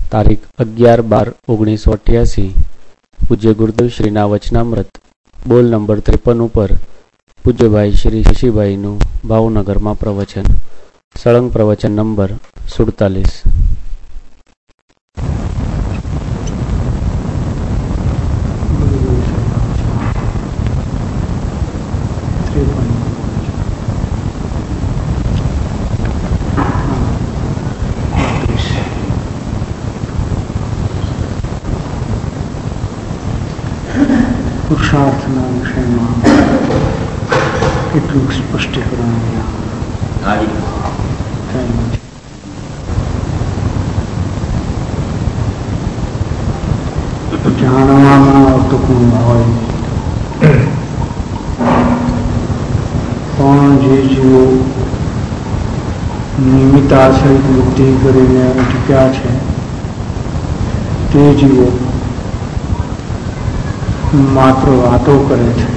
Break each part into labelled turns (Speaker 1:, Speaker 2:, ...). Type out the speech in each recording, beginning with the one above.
Speaker 1: તારીખ 11/12/1988 પૂજ્ય ગુરુદેવ શ્રીના વચનામૃત બોલ નંબર 53 ઉપર પૂજ્યભાઈ શ્રી શશીભાઈનું ભાવનગરમાં પ્રવચન. સળંગ પ્રવચન નંબર 47.
Speaker 2: પુરુષાર્થના વિષયમાં કેટલું સ્પષ્ટીકરણ જાણવામાં આવતું હોય પણ જે જીવો નિમિત્તાશ્રિત બુદ્ધિ કરીને અટક્યા છે તે જીવો માત્ર વાતો કરે છે.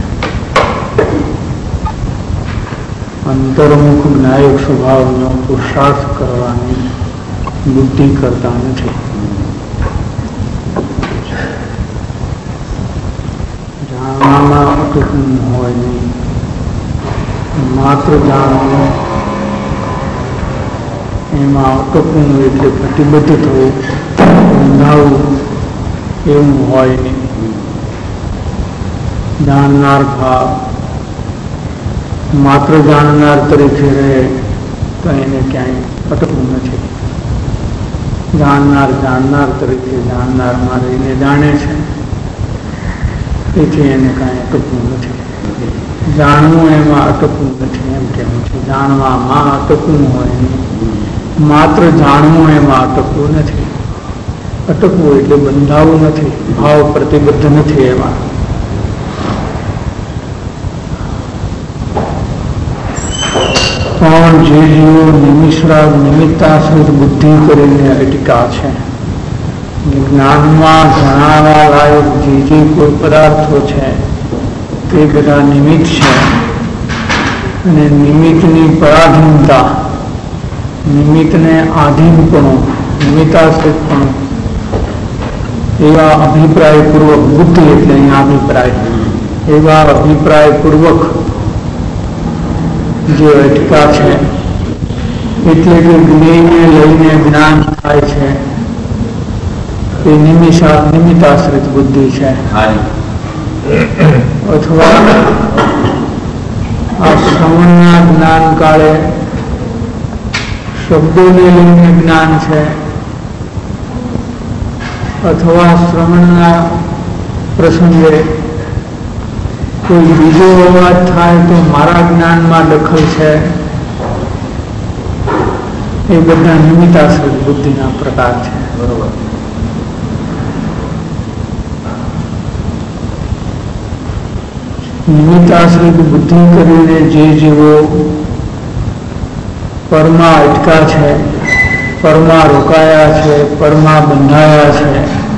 Speaker 2: અંતર્મુખ જ્ઞાયક સ્વભાવનો પુરુષાર્થ કરવાની બુદ્ધિ કરતા નથી. જાણવામાં અટકવું હોય નહીં, માત્ર જાણવું, એમાં અટકવું એટલે પ્રતિબદ્ધ થવું, બંધાવવું એવું હોય નહીં. જાણનાર ભાવ માત્ર જાણનાર તરીકે રહે તો એને ક્યાંય અટકવું નથી. જાણનાર તરીકે જાણનારમાં રહીને જાણે છે, તેથી એને કાંઈ અટકવું નથી. જાણવું એમાં અટકવું નથી એમ કહેવું છે. જાણવામાં અટકવું હોય નહીં, માત્ર જાણવું એમાં અટકવું નથી. અટકવું એટલે બંધાવવું નથી, ભાવ પ્રતિબદ્ધ નથી એમાં. પણ જે જીવો નિમિત્તાશ્રિત બુદ્ધિ કરીને અટક્યા છે, જ્ઞાનમાં જણાવવા લાયક જે કોઈ પદાર્થો છે તે બધા નિમિત્ત છે, અને નિમિત્તની પરાધીનતા, નિમિત્તને આધીનપણું, નિમિત્તાશ્રિતપણું, એવા અભિપ્રાયપૂર્વક, બુદ્ધિ એટલે અહીંયા અભિપ્રાય, એવા અભિપ્રાયપૂર્વક જે અટકા છે, એટલે કે જ્ઞેયને લઈને જ્ઞાન થાય છે, એ નિમિત્તાશ્રિત બુદ્ધિ છે. અથવા આ શ્રવણના જ્ઞાન કાળે શબ્દોને લઈને જ્ઞાન છે, અથવા શ્રવણના પ્રસંગે કોઈ બીજો અવાજ થાય તો મારા જ્ઞાનમાં દખલ છે, એ બધા નિમિત્તાશ્રિત બુદ્ધિના પ્રકાર છે. બરોબર. નિમિત્તાશ્રિત બુદ્ધિ કરીને જે જીવો પરમાં અટકા છે, પરમાં રોકાયા છે, પરમાં બંધાયા છે,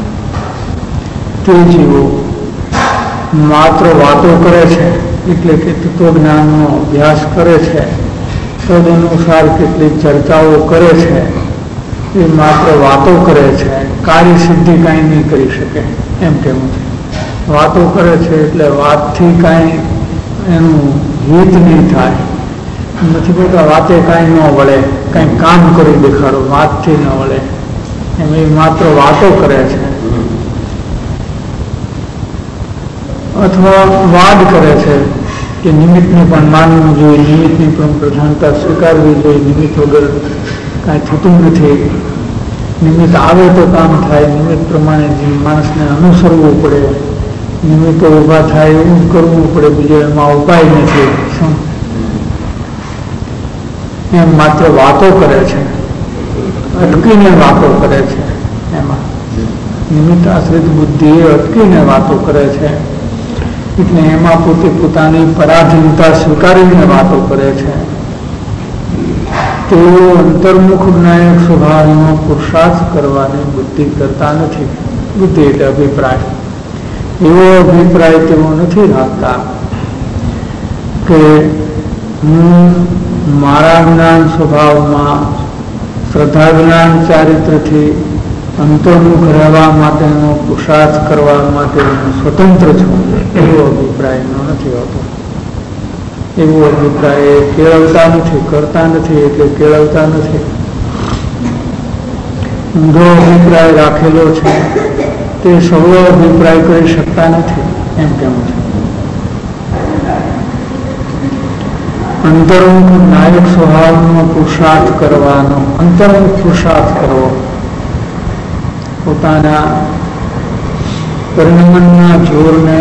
Speaker 2: તે જીવો માત્ર વાતો કરે છે, એટલે કે તત્વજ્ઞાનનો અભ્યાસ કરે છે, તદનુસાર કેટલીક ચર્ચાઓ કરે છે, એ માત્ર વાતો કરે છે, કાર્ય સિદ્ધિ કાંઈ નહીં કરી શકે એમ કહેવું છે. વાતો કરે છે એટલે વાતથી કાંઈ એનું હિત નહીં થાય. નથી કહેતા વાતે કાંઈ ન વળે, કાંઈ કામ કરી દેખાડો, વાતથી ન વળે, એમ એ માત્ર વાતો કરે છે. અથવા વાદ કરે છે કે નિમિત્તને પણ માનવું જોઈએ, નિમિત્તની પણ પ્રધાનતા સ્વીકારવી જોઈએ, નિમિત્ત વગર કાંઈ થતું નથી, નિમિત્ત આવે તો કામ થાય, નિમિત્ત પ્રમાણે માણસને અનુસરવું પડે, નિમિત્તો ઊભા થાય એવું કરવું પડે, બીજો એમાં ઉપાય નથી. શું એમ માત્ર વાતો કરે છે, અટકીને વાતો કરે છે. એમાં નિમિત્તાશ્રિત બુદ્ધિ અટકીને વાતો કરે છે, એટલે એમાં પોતે પોતાની પરાધીનતા સ્વીકારીને વાતો કરે છે. તેઓ અંતર્મુખ જ્ઞાયક સ્વભાવનો પુરુષાર્થ કરવાની બુદ્ધિ કરતા નથી. બુદ્ધિ એટલે અભિપ્રાય. એવો અભિપ્રાય તેઓ નથી રાખતા કે હું મારા જ્ઞાન સ્વભાવમાં શ્રદ્ધા જ્ઞાન ચારિત્રથી અંતર્મુખ રહેવા માટેનો પુરુષાર્થ કરવા માટે સ્વતંત્ર છું એવો અભિપ્રાય નથી હોતો. એવો અભિપ્રાય કેળવતા નથી, કરતા નથી એટલે કેળવતા નથી. ઊંધો અભિપ્રાય રાખેલો છે તે સવળો અભિપ્રાય કરી શકતા નથી એમ કહેવું છે. અંતર્મુખ નાયક સ્વભાવનો પુરુષાર્થ કરવાનો, અંતર્મુખ પુરુષાર્થ કરવો, પોતાના પરિણમનના જોરને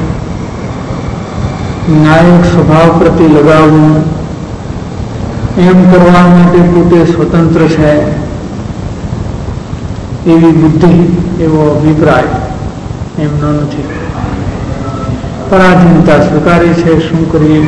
Speaker 2: નાયક સ્વભાવ પ્રતિ લગાવવું, એમ કરવા માટે પોતે સ્વતંત્ર છે એવી બુદ્ધિ, એવો અભિપ્રાય એમનો નથી. પરાધીનતા સ્વીકારી છે. શું કરીએ,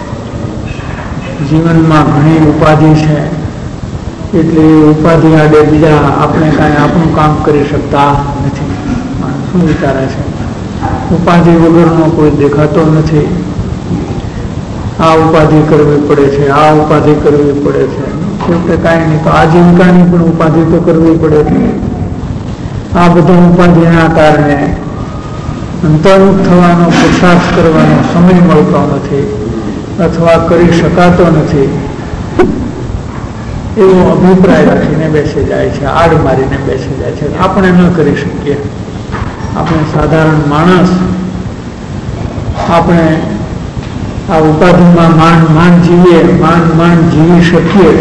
Speaker 2: જીવનમાં ઘણી ઉપાધિ છે એટલે ઉપાધિ આડે બીજા આપણે કાંઈ આપણું કામ કરી શકતા નથી. શું વિચારે છે, ઉપાધિ વગરનો કોઈ દેખાતો નથી. આ ઉપાધિ કરવી પડે છે, આ ઉપાધિ કરવી પડે છે, છેવટે કાંઈ નહીં તો આજીવિકાની પણ ઉપાધિ તો કરવી પડે છે. આ બધા ઉપાધિના કારણે અંતર્મુખ થવાનો, પુરુષાર્થ કરવાનો સમય મળતો નથી અથવા કરી શકાતો નથી એવો અભિપ્રાય રાખીને બેસી જાય છે, આડ મારીને બેસી જાય છે. આપણે ન કરી શકીએ, આપણે સાધારણ માણસ, આપણે આ ઉપાધિમાં માંડ જીવીએ, માંડ જીવી શકીએ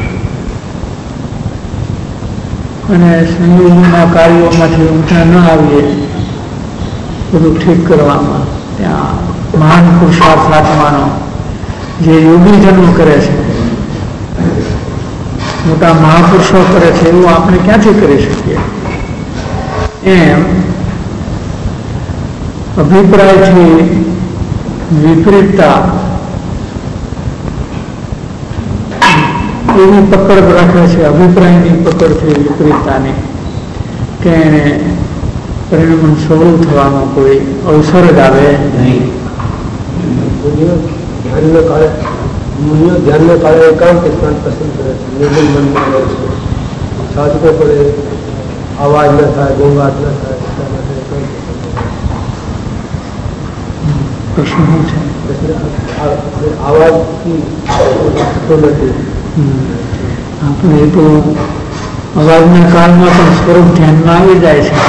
Speaker 2: અને સંયોગના કાર્યોમાંથી ઊંચા ન આવીએ બધું ઠીક કરવામાં. ત્યાં મહાન પુરુષાર્થ આત્માનો જે યોગીજનો કરે છે, મોટા મહાપુરુષો કરે છે, એવું આપણે ક્યાંથી કરી શકીએ? એમ અભિપ્રાયથી વિપરીતતા એવી પકડ રાખે છે, અભિપ્રાયની પકડથી વિપરીતતાની, કે એને પરિણમન સવળું થવાનો કોઈ અવસર જ આવે નહીં.
Speaker 3: મુનિઓ ધ્યાનને કાળે એકાંત સ્થાન પસંદ કરે છે, નિર્મલ મનમાં રહે છે, સાધકો પડે, અવાજ ન થાય, ઘોંઘાટ ન થાય,
Speaker 2: પ્રશ્ન શું છે?
Speaker 3: અવાજથી નથી.
Speaker 2: આપણે એ તો અવાજના કાળમાં પણ સ્વરૂપ ધ્યાનમાં આવી જાય છે.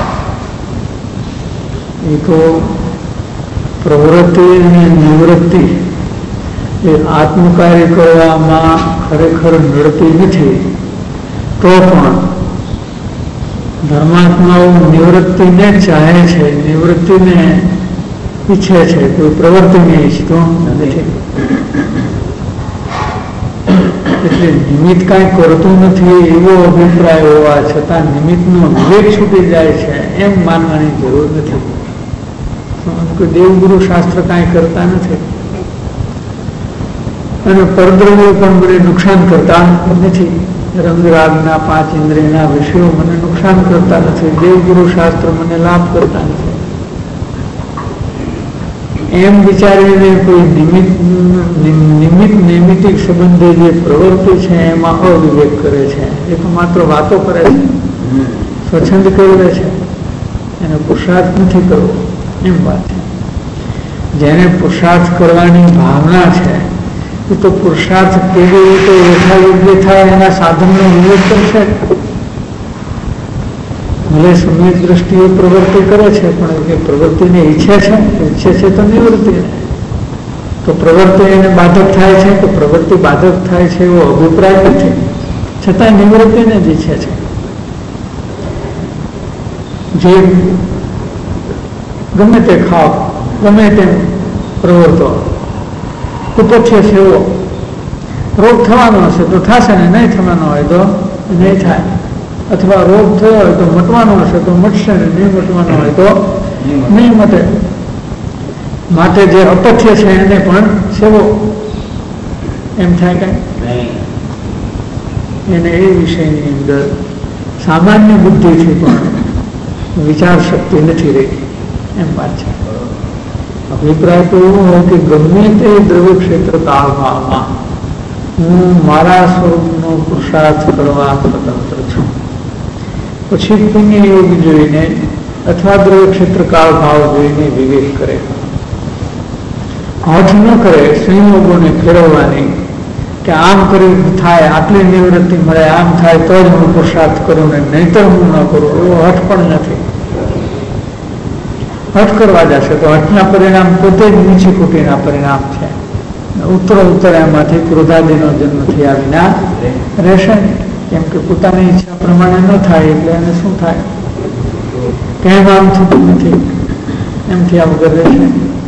Speaker 2: એ તો પ્રવૃત્તિ અને નિવૃત્તિ એ આત્મકાર્ય કરવામાં ખરેખર નડતી નથી. તો પણ ધર્માત્માઓ નિવૃત્તિને ચાહે છે, નિવૃત્તિને ઈચ્છે છે, કોઈ પ્રવૃત્તિને ઈચ્છતો નથી. એટલે નિમિત્ત કાંઈ કરતું નથી એવો અભિપ્રાય હોવા છતાં નિમિત્તનો વિવેક છૂટી જાય છે એમ માનવાની જરૂર નથી. દેવગુરુ શાસ્ત્ર કાંઈ કરતા નથી અને પરદ્રવ્યો પણ મને નુકસાન કરતા નથી. રંગરાગના 5 ઇન્દ્રિયના વિષયો મને નુકસાન કરતા નથી. દેવગુરુ શાસ્ત્ર મને લાભ કરતા નથી. એમ વિચારીને કોઈ નિમિત્ત નૈમિતિક સંબંધે જે પ્રવૃત્તિ છે એમાં અવિવેક કરે છે. એ તો માત્ર વાતો કરે છે, સ્વચ્છંદ કેળવે છે, એને પુરુષાર્થ નથી કરવો એમ વાત છે. જેને પુરુષાર્થ કરવાની ભાવના છે એ તો પુરુષાર્થ કેવી રીતે યથાયોગ્ય થાય એના સાધનનો વિવેક કરશે. ભલે સમ્યક દ્રષ્ટિએ પ્રવૃત્તિ કરે છે પણ એ પ્રવૃત્તિને ઈચ્છે છે તો નિવૃત્તિ, તો પ્રવૃત્તિ એને બાધક થાય છે તો પ્રવૃત્તિ બાધક થાય છે એવો અભિપ્રાય નથી, છતાં નિવૃત્તિને જ ઈચ્છે છે. જે ગમે તે ખાવ, ગમે તેમ પ્રવૃત્તો, કુપથ્ય સેવો, રોગ થવાનો હશે તો થશે ને નહીં થવાનો હોય તો નહીં થાય, અથવા રોગ થયો હોય તો મટવાનો હશે તો મટશે ને નહીં મટવાનો હોય તો નહીં મટે. માટે જે અપથ્ય છે એને પણ સેવો એમ થાય કઈ એને એ વિષયની અંદર સામાન્ય બુદ્ધિથી પણ વિચાર શક્તિ નથી રહી એમ વાત છે. અભિપ્રાય તો એવો હોય કે ગમે તે દ્રવ્ય ક્ષેત્ર કાળમાં હું મારા સ્વરૂપનો પુરુષાર્થ કરવા સ્વતંત્ર છું. પછી પુણ્ય યોગ જોઈને અથવા દ્રવ્ય ક્ષેત્ર કાળ ભાવ જોઈને વિવેક કરે. હઠ ન કરે સંયોગોને ફેરવવાની કે આમ કરી થાય આટલી નિવૃત્તિ મળે, આમ થાય તો જ હું પુરુષાર્થ કરું ને નહીતર હું ન કરું, એવો હઠ પણ નથી. હઠ કરવા જશે તો હઠના પરિણામ પોતે જ નીચી કોટીના પરિણામ છે. ઉત્તર એમાંથી ક્રોધાદિનો જન્મ થયા વિના રહેશે નહીં. કેમ કે પોતાની ઈચ્છા પ્રમાણે ન થાય એટલે એને શું થાય, કેમ આમ થતું નથી એમ થયા વગર રહેશે.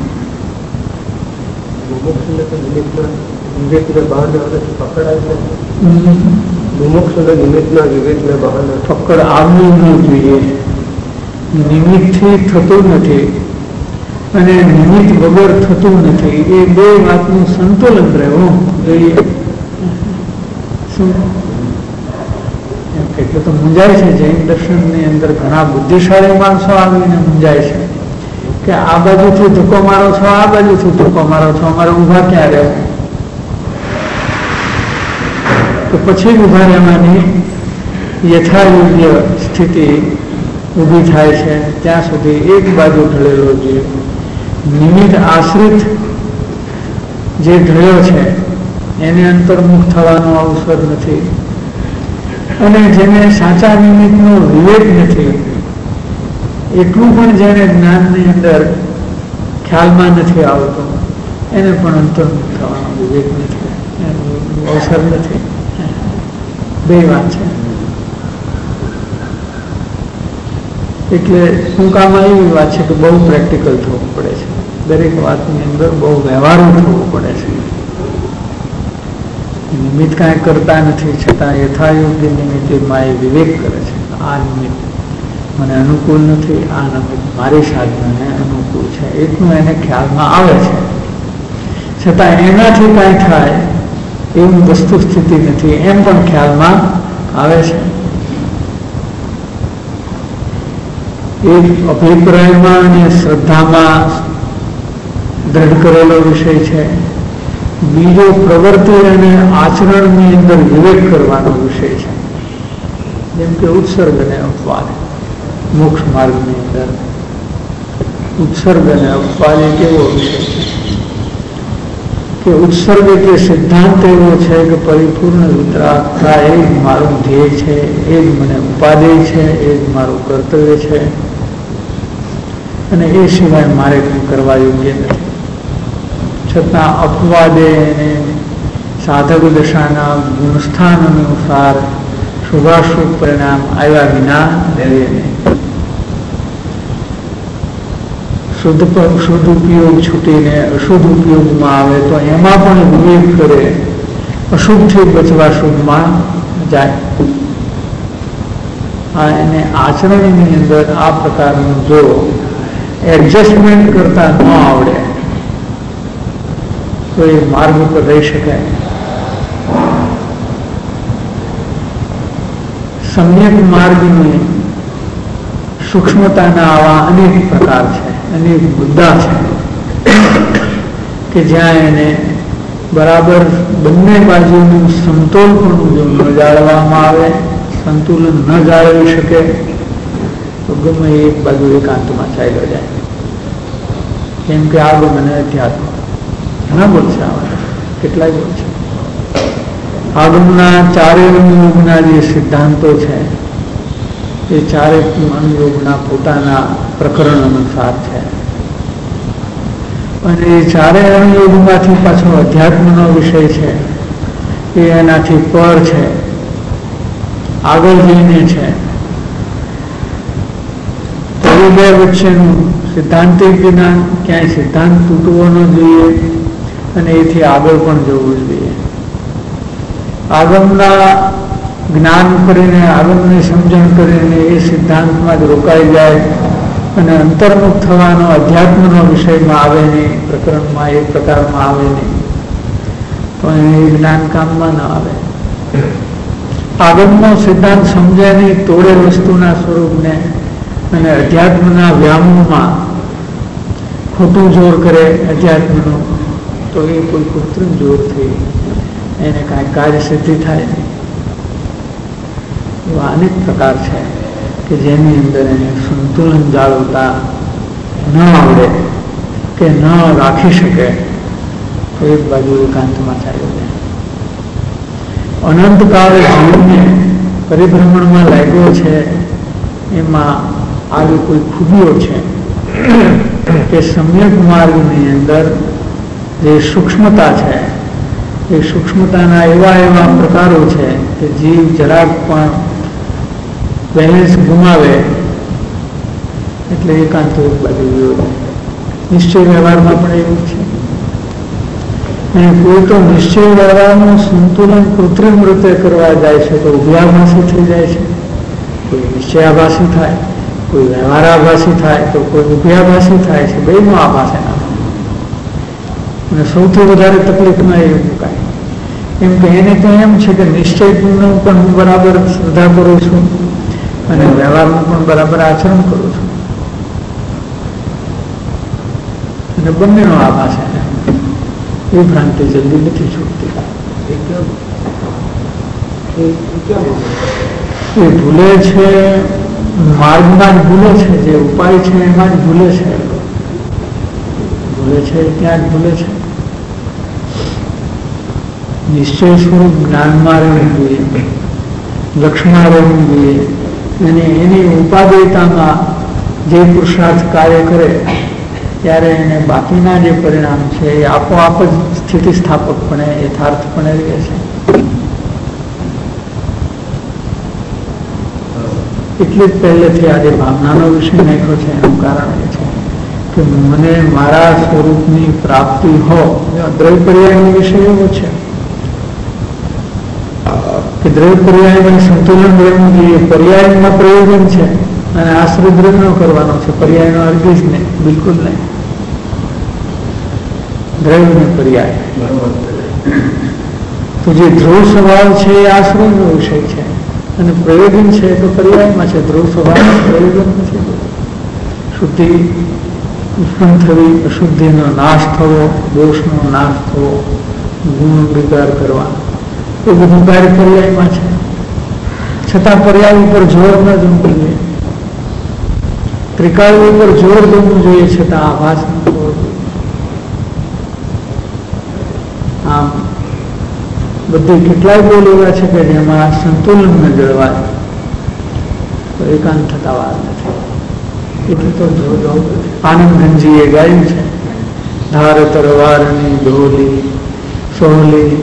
Speaker 2: પકડ આવવું ન જોઈએ. નિમિત્તથી થતું નથી અને નિમિત્ત વગર થતું નથી. એ બે વાતનું સંતુલન રહેવું જોઈએ. શું એટલે તો મૂંઝાય છે. જૈન દર્શનની અંદર ઘણા બુદ્ધિશાળી માણસો આવીને મૂંઝાય છે કે આ બાજુથી ધક્કો મારો છો, આ બાજુથી ધક્કો મારો છો, અમારે ઊભા ક્યાં રહેવું? તો પછી ઊભા રહેવાની યથાયોગ્ય સ્થિતિ ઊભી થાય છે. ત્યાં સુધી એક બાજુ ઢળેલો જોઈએ. નિમિત્ત આશ્રિત જે ઢળ્યો છે એને અંતર્મુખ થવાનો અવસર નથી. અને જેને સાચા નિમિત્તનો વિવેક નથી, એટલું પણ જેને જ્ઞાનની અંદર ખ્યાલમાં નથી આવતો, એને પણ અંતર્મુખ થવાનો વિવેક નથી, અવસર નથી. બે વાત છે. એટલે ટૂંકામાં એવી વાત છે કે બહુ પ્રેક્ટિકલ થવું પડે છે. દરેક વાતની અંદર બહુ વ્યવહારુ થવું પડે છે. નિમિત્ત કાંઈ કરતા નથી છતાં યથાયોગ્ય નિમિત્તમાં એ વિવેક કરે છે. આ નિમિત્ત મને અનુકૂળ નથી, આ નિમિત્ત મારી સાધનાને અનુકૂળ છે, એટલું એને ખ્યાલમાં આવે છે. છતાં એનાથી કાંઈ થાય એવું વસ્તુ સ્થિતિ નથી એમ પણ ખ્યાલમાં આવે છે. એક અભિપ્રાયમાં અને શ્રદ્ધામાં દ્રઢ કરેલો વિષય છે. બીજો પ્રવૃત્તિ અને આચરણની અંદર વિવેક કરવાનો વિષય છે. જેમ કે ઉત્સર્ગ અને અપવાદ. મોક્ષ માર્ગની અંદર ઉત્સર્ગ અને અપવાદ એક એવો વિષય છે કે ઉત્સર્ગ એટલે સિદ્ધાંત એવો છે કે પરિપૂર્ણ વિતરાગ થાય એ જ મારું ધ્યેય છે, એ જ મને ઉપાદેય છે, એ જ મારું કર્તવ્ય છે અને એ સિવાય મારે કંઈ કરવા યોગ્ય નથી. છતાં અપવાદે એને સાધક દશાના ગુણસ્થાન અનુસાર શુભાશુભ પરિણામ આવ્યા વિના રહેવે નહીં. શુદ્ધ ઉપયોગ છૂટીને અશુદ્ધ ઉપયોગમાં આવે તો એમાં પણ વિવેક કરે, અશુભથી બચવા શુભમાં જાય. એને આચરણની અંદર આ પ્રકારનું જો એડજસ્ટમેન્ટ કરતા ન આવડે તો એ માર્ગ ઉપર રહી શકાય. સમ્યક માર્ગની સૂક્ષ્મતાના આવા અનેક પ્રકાર છે, અનેક મુદ્દા છે કે જ્યાં એને બરાબર બંને બાજુનું સમતોલ પણ જો ન જાળવવામાં આવે, સંતુલન ન જાળવી શકે તો ગમે એક બાજુ એકાંતમાં ચાલ્યો જાય. કેમ કે આગમ અને અધ્યાત્મ ઘણા બોલ છે, આવા કેટલાય બોલ છે. આગમના ચારેય અનુયોગના જે સિદ્ધાંતો છે એ ચારેય અનુયોગના પોતાના પ્રકરણ અનુસાર છે અને એ ચારેય અનુયોગમાંથી પાછો અધ્યાત્મનો વિષય છે એ એનાથી પર છે, આગળ જઈને છે. બે વચ્ચેનું સિદ્ધાંતિક જ્ઞાન, ક્યાંય સિદ્ધાંત તૂટવો ન જોઈએ અને એથી આગળ પણ જવું જોઈએ. આગમના જ્ઞાન કરીને, આગમની સમજણ કરીને એ સિદ્ધાંતમાં જ રોકાઈ જાય અને અંતર્મુખ થવાનો અધ્યાત્મનો વિષયમાં આવે નહીં, પ્રકરણમાં એ પ્રકારમાં આવે નહીં તો એ જ્ઞાન કામમાં ન આવે. આગમનો સિદ્ધાંત સમજે નહીં, તોડે વસ્તુના સ્વરૂપને અને અધ્યાત્મના વ્યામોમાં ખોટું જોર કરે અધ્યાત્મનું, તો એ કોઈ કૃત્રિમ જોરથી એને કાંઈ કાર્ય સિદ્ધિ થાય નહીં. એવા અનેક પ્રકાર છે. કે જેની અંદર એને સંતુલન જાળવતા ન આવડે કે ન રાખી શકે તો એક બાજુ એકાંતમાં ચાલ્યો જાય. અનંતકાળ જીવને પરિભ્રમણમાં લાગ્યો છે, એમાં આવી કોઈ ખૂબીઓ છે કે સમ્યક માર્ગની અંદર જે સૂક્ષ્મતા છે એ સૂક્ષ્મતાના એવા પ્રકારો છે કે જીવ જરાક પણ બેલેન્સ ગુમાવે એટલે એકાંત એક બાજુ ગયો. નિશ્ચય વ્યવહારમાં પણ એવું છે. અને કોઈ તો નિશ્ચય વ્યવહારનું સંતુલન કૃત્રિમ રીતે કરવા જાય છે તો ઉભયાભાસી થઈ જાય છે. કોઈ નિશ્ચયાભાસી થાય, કોઈ વ્યવહારાભાસી થાય, તો કોઈ ઉભયાભાસી થાય છે. બેનો આભાસ એના અને સૌથી વધારે તકલીફમાં એ મુકાય. કેમ કે એને તો એમ છે કે નિશ્ચયનું પણ હું બરાબર શ્રદ્ધા કરું છું અને વ્યવહારનું પણ બરાબર આચરણ કરું છું, અને બંનેનો આભાસ એને એ ભ્રાંતિ જલ્દી નથી છૂટતી. એ ભૂલે છે, માર્ગમાં જ ભૂલે છે, જે ઉપાય છે એમાં જ ભૂલે છે, ત્યાં જ ભૂલે છે. નિશ્ચય સ્વરૂપ જ્ઞાનમાં રહેવું જોઈએ, લક્ષ્યમાં રહેવું જોઈએ, અને એની ઉપાદેયતામાં જે પુરુષાર્થ કાર્ય કરે ત્યારે એને બાકીના જે પરિણામ છે એ આપોઆપ જ સ્થિતિસ્થાપકપણે યથાર્થપણે રહે છે. એટલે જ પહેલેથી આજે ભાવનાનો વિષય નાખ્યો છે. એનું કારણ એ છે કે મને મારા સ્વરૂપની પ્રાપ્તિ હો. દ્રવ્ય પર્યાયનો વિષય એવો છે કે દ્રવ્ય પર્યાયમાં સંતુલન રહેવું જોઈએ. પર્યાયમાં પ્રયોજન છે અને આશ્રય દ્રવ્ય ન કરવાનો છે. પર્યાયનો અર્થ જ નહીં, બિલકુલ નહીં. દ્રવ્ય પર્યાય તો જે ધ્રુવ સ્વભાવ છે એ આશ્રયનો વિષય છે અને પ્રયોજન છે તો પર્યાયમાં છે. ધ્રુવ સ્વભાવ પ્રયોજન નથી. શુદ્ધિ ઉત્પન્ન થવી, અશુદ્ધિનો નાશ થવો, દોષનો નાશ થવો, ગુણ વિકાર કરવા, એ બધું કાર્ય પર્યાયમાં છે. છતાં પર્યાય ઉપર જોર ન દેવું જોઈએ, ત્રિકાળ ઉપર જોર દેવું જોઈએ, છતાં આભાસ ન કરવો જોઈએ. આમ બધી કેટલાય બોલ એવા છે કે જેમાં સંતુલન ન જળવાય તો એકાંત થતા વાર નથી. એટલે તો આનંદગંજીએ ગાયું છે, ધાર તરવારની ડોલી સોહલી,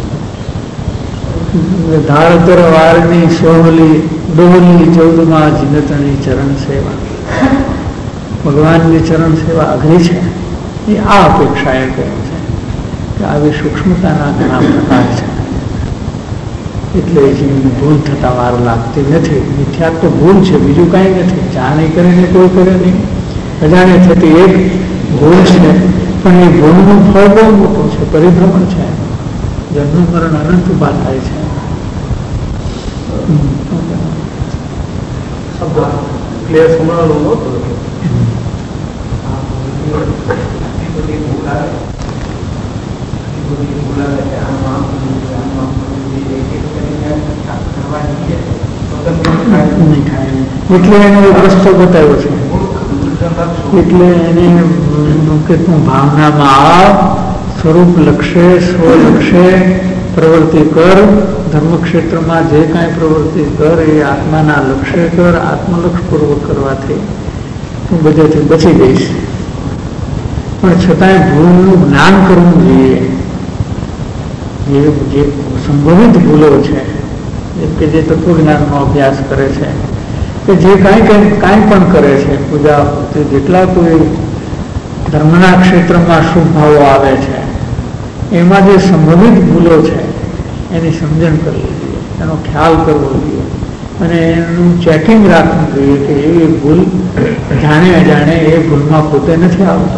Speaker 2: ધાર તરવારની સોહલી ડોલી 14મા જીનતની ચરણ સેવા. ભગવાનની ચરણ સેવા અઘરી છે. એ આ અપેક્ષા એ કહ્યું છે કે આવી સૂક્ષ્મતાના ઘણા પ્રકાર છે. એટલે જીવની ભૂલ થતા વાર લાગતી નથી. મિથ્યા તો ભૂલ છે, બીજું કાંઈ નથી. જાણી કરીને કોઈ કરે નહીં, અજાણે થતી એક ભૂલ છે, પણ એ ભૂલનું ફળ બહુ મોટું છે. પરિભ્રમણ છે, જન્મ મરણ અનંત ઉભા થાય છે.
Speaker 3: ક્લિયર સમજાવવાનું નહોતું.
Speaker 2: એટલે એને એક રસ્તો બતાવ્યો છે. એટલે એને કે તું ભાવનામાં આવ, સ્વરૂપ લક્ષે સ્વલક્ષે પ્રવૃત્તિ કર, ધર્મક્ષેત્રમાં જે કાંઈ પ્રવૃત્તિ કર એ આત્માના લક્ષ્ય કર. આત્મલક્ષપૂર્વક કરવાથી તું બધેથી બચી જઈશ. પણ છતાંય ભૂલનું જ્ઞાન કરવું જોઈએ. જે સંભવિત ભૂલો છે, જેમ કે જે તત્વજ્ઞાનનો અભ્યાસ કરે છે, કે જે કાંઈ પણ કરે છે, પૂજા જેટલા કોઈ ધર્મના ક્ષેત્રમાં શુભ ભાવો આવે છે, એમાં જે સંભવિત ભૂલો છે એની સમજણ કરવી જોઈએ, એનો ખ્યાલ કરવો જોઈએ અને એનું ચેકિંગ રાખવું જોઈએ કે એ ભૂલ જાણે અજાણે એ ભૂલમાં પોતે નથી આવતો.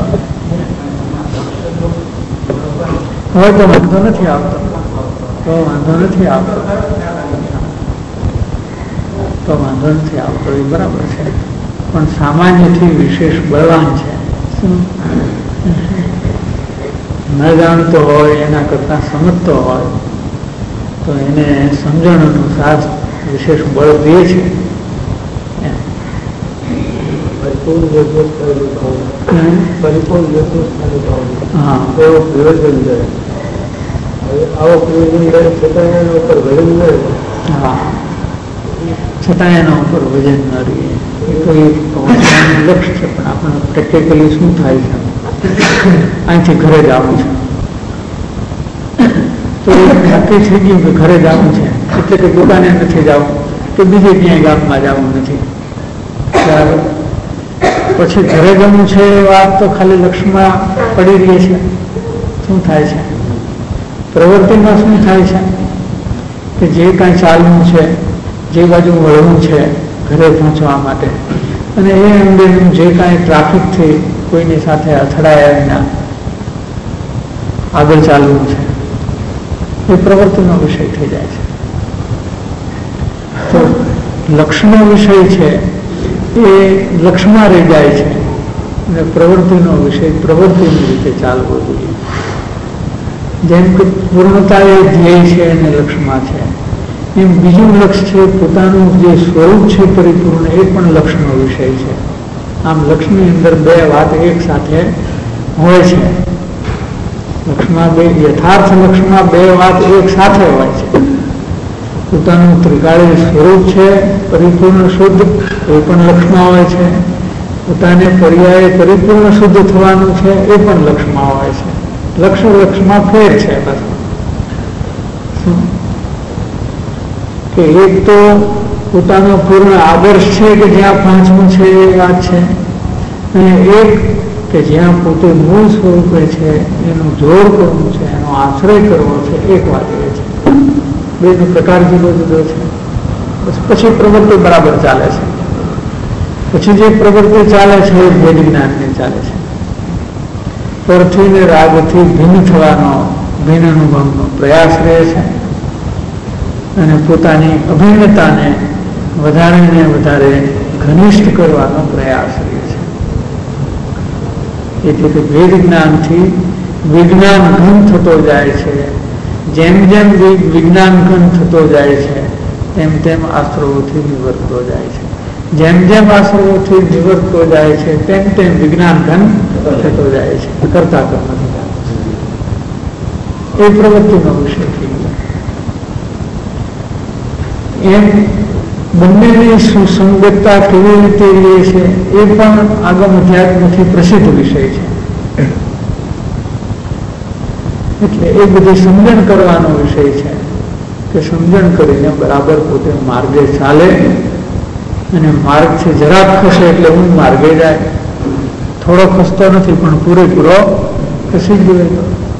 Speaker 2: હવે તો વાંધો નથી આવતો, તો વાંધો નથી આવતો, તો વાંધો નથી આવતો, એ બરાબર છે. પણ સામાન્યથી વિશેષ બળવાન છે. ન જાણતો હોય એના કરતાં સમજતો હોય તો એને સમજણ અનુસાર વિશેષ બળ દે છે.
Speaker 3: પરિપૂર્ણ નિર્દોષતાની ભાવના, પરિપૂર્ણ નિર્દોષતાની ભાવના,
Speaker 2: હા
Speaker 3: એવો પ્રયોજન લે. હવે આવો પ્રયોજન લે છતાં એના ઉપર વજન ન રહે.
Speaker 2: હા, છતાં એના ઉપર વજન ન રહીએ એ તો એક પહોંચવાનું લક્ષ્ય છે. પણ આપણે પ્રેક્ટિકલી શું થાય છે, અહીંથી ઘરે જ આવવું છે તો નક્કી થઈ ગયું કે ઘરે જ આવવું છે, એટલે કે દુકાને નથી જવું કે બીજે ક્યાંય ગામમાં જવું નથી. બરાબર, પછી ઘરે જવું છે એ વાત તો ખાલી લક્ષ્યમાં પડી રહી છે. શું થાય છે પ્રવૃત્તિમાં? શું થાય છે કે જે કાંઈ ચાલવું છે, જે બાજુ વળવું છે ઘરે પહોંચવા માટે, અને એ અંગેનું જે કાંઈ ટ્રાફિકથી કોઈની સાથે અથડાયા વિના આગળ ચાલવું છે, એ પ્રવૃત્તિનો વિષય થઈ જાય છે. તો લક્ષ્યનો વિષય છે એ લક્ષ્યમાં રહી જાય છે, અને પ્રવૃત્તિનો વિષય પ્રવૃત્તિની રીતે ચાલવો જોઈએ. જેમ કે પૂર્ણતા એ ધ્યેય છે અને લક્ષ્યમાં છે, એમ બીજું લક્ષ્ય છે પોતાનું જે સ્વરૂપ છે પરિપૂર્ણ, એ પણ લક્ષ્યનો વિષય છે. આમ લક્ષ્યની અંદર બે વાત એક સાથે હોય છે. લક્ષ્યમાં બે, યથાર્થ લક્ષ્યમાં બે વાત એક સાથે હોય છે. પોતાનું ત્રિકાળી સ્વરૂપ છે પરિપૂર્ણ શુદ્ધ, એ પણ લક્ષ્યમાં હોય છે. પોતાને પર્યાય પરિપૂર્ણ શુદ્ધ થવાનું છે, એ પણ લક્ષ્યમાં હોય છે. લક્ષ્યમાં ફેર છે. બસ કે એક તો પોતાનો પૂર્ણ આદર્શ છે કે જ્યાં પહોંચવું છે એ વાત છે, અને એક કે જ્યાં પોતે મૂળ સ્વરૂપે છે એનું જોડ કરવું છે, એનો આશ્રય કરવો છે, એક વાત એ છે. બેનો પ્રકાર જુદો જુદો છે. પછી પ્રવૃત્તિ બરાબર ચાલે છે. પછી જે પ્રવૃત્તિ ચાલે છે એ ભેદ જ્ઞાનની ચાલે છે. પરથી ને રાગથી ભિન્ન થવાનો, ભિન્ન અનુભવનો પ્રયાસ રહે છે, અને પોતાની અભિન્નતાને વધારે ને વધારે ઘનિષ્ઠ કરવાનો પ્રયાસ રહે છે. એટલે કે વેદ જ્ઞાનથી વિજ્ઞાન ઘન થતો જાય છે. જેમ જેમ વિજ્ઞાન ઘન થતો જાય છે તેમ તેમ આશ્રવોથી નિવર્તતો જાય છે. જેમ જેમ આશ્રવોથી નિવર્તતો જાય છે તેમ તેમ વિજ્ઞાન ઘન થતો જાય છે. કરતા કરતા એ પ્રવૃત્તિનો વિષય થઈ ગયો. એમ બંનેની સુસંગતતા કેવી રીતે રહે છે એ પણ આગમ અધ્યાત્મથી પ્રસિદ્ધ વિષય છે. એટલે એ બધી સમજણ કરવાનો વિષય છે કે સમજણ કરીને બરાબર પોતે માર્ગે ચાલે, અને માર્ગથી જરાક ખસે એટલે હું માર્ગે જાય. થોડો ખસતો નથી પણ પૂરેપૂરો ખસી જ ગયો.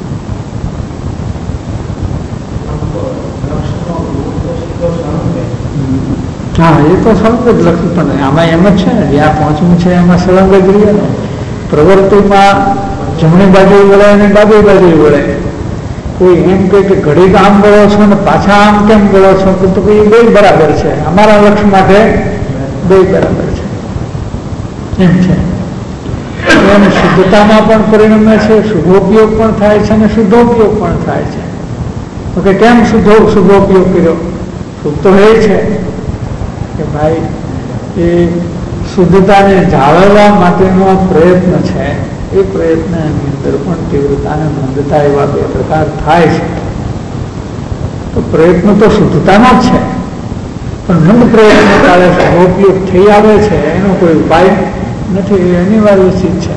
Speaker 2: હા, એ તો સળંગ જ લખ્યું, પણ આમાં એમ જ છે ને, જ્યાં પહોંચવું છે એમાં સળંગ જ રહીએ ને. પ્રવૃત્તિમાં જમણી બાજુ વળે અને ડાબી બાજુ વળે. કોઈ એમ કહે કે ઘડીક આમ વળો છો ને પાછા આમ કેમ વળો છો, તો એ બે બરાબર છે, અમારા લક્ષ્ય માટે બે બરાબર છે એમ છે. એમ શુદ્ધતામાં પણ પરિણમે છે, શુભોપયોગ પણ થાય છે અને શુદ્ધોપયોગ પણ થાય છે. તો કે કેમ શુભોપયોગ કર્યો? શુભ તો એ છે કે ભાઈ એ શુદ્ધતાને જાળવવા માટેનો પ્રયત્ન છે. એ પ્રયત્નની અંદર પણ તીવ્રતા અને મંદતા એવા બે પ્રકાર થાય છે. તો પ્રયત્ન તો શુદ્ધતાનો જ છે, પણ મંદ પ્રયત્ન કાળે શુભોપયોગ થઈ આવે છે એનો કોઈ ઉપાય નથી. એ અનિવાર્ય ચીજ છે.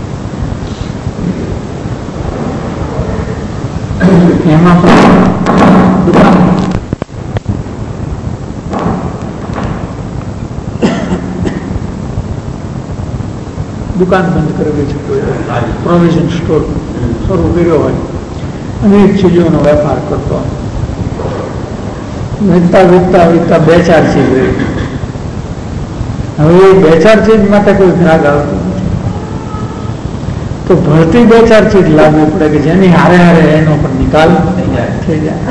Speaker 2: એમાં પણ દુકાન બંધ કરેલી છે, પ્રોવિઝન સ્ટોર શરૂ કર્યો હોય, અનેક ચીજોનો વેપાર કરતો હોય. વેચતા વેચતા વેચતા બે ચાર ચીજ રહી. હવે એ બે ચાર ચીજ માટે કોઈ ગ્રાહક આવતું નથી, તો ભરતી બે ચાર ચીજ લાવવી પડે કે જેની હારે હારે એનો પણ નિકાલ થઈ જાય.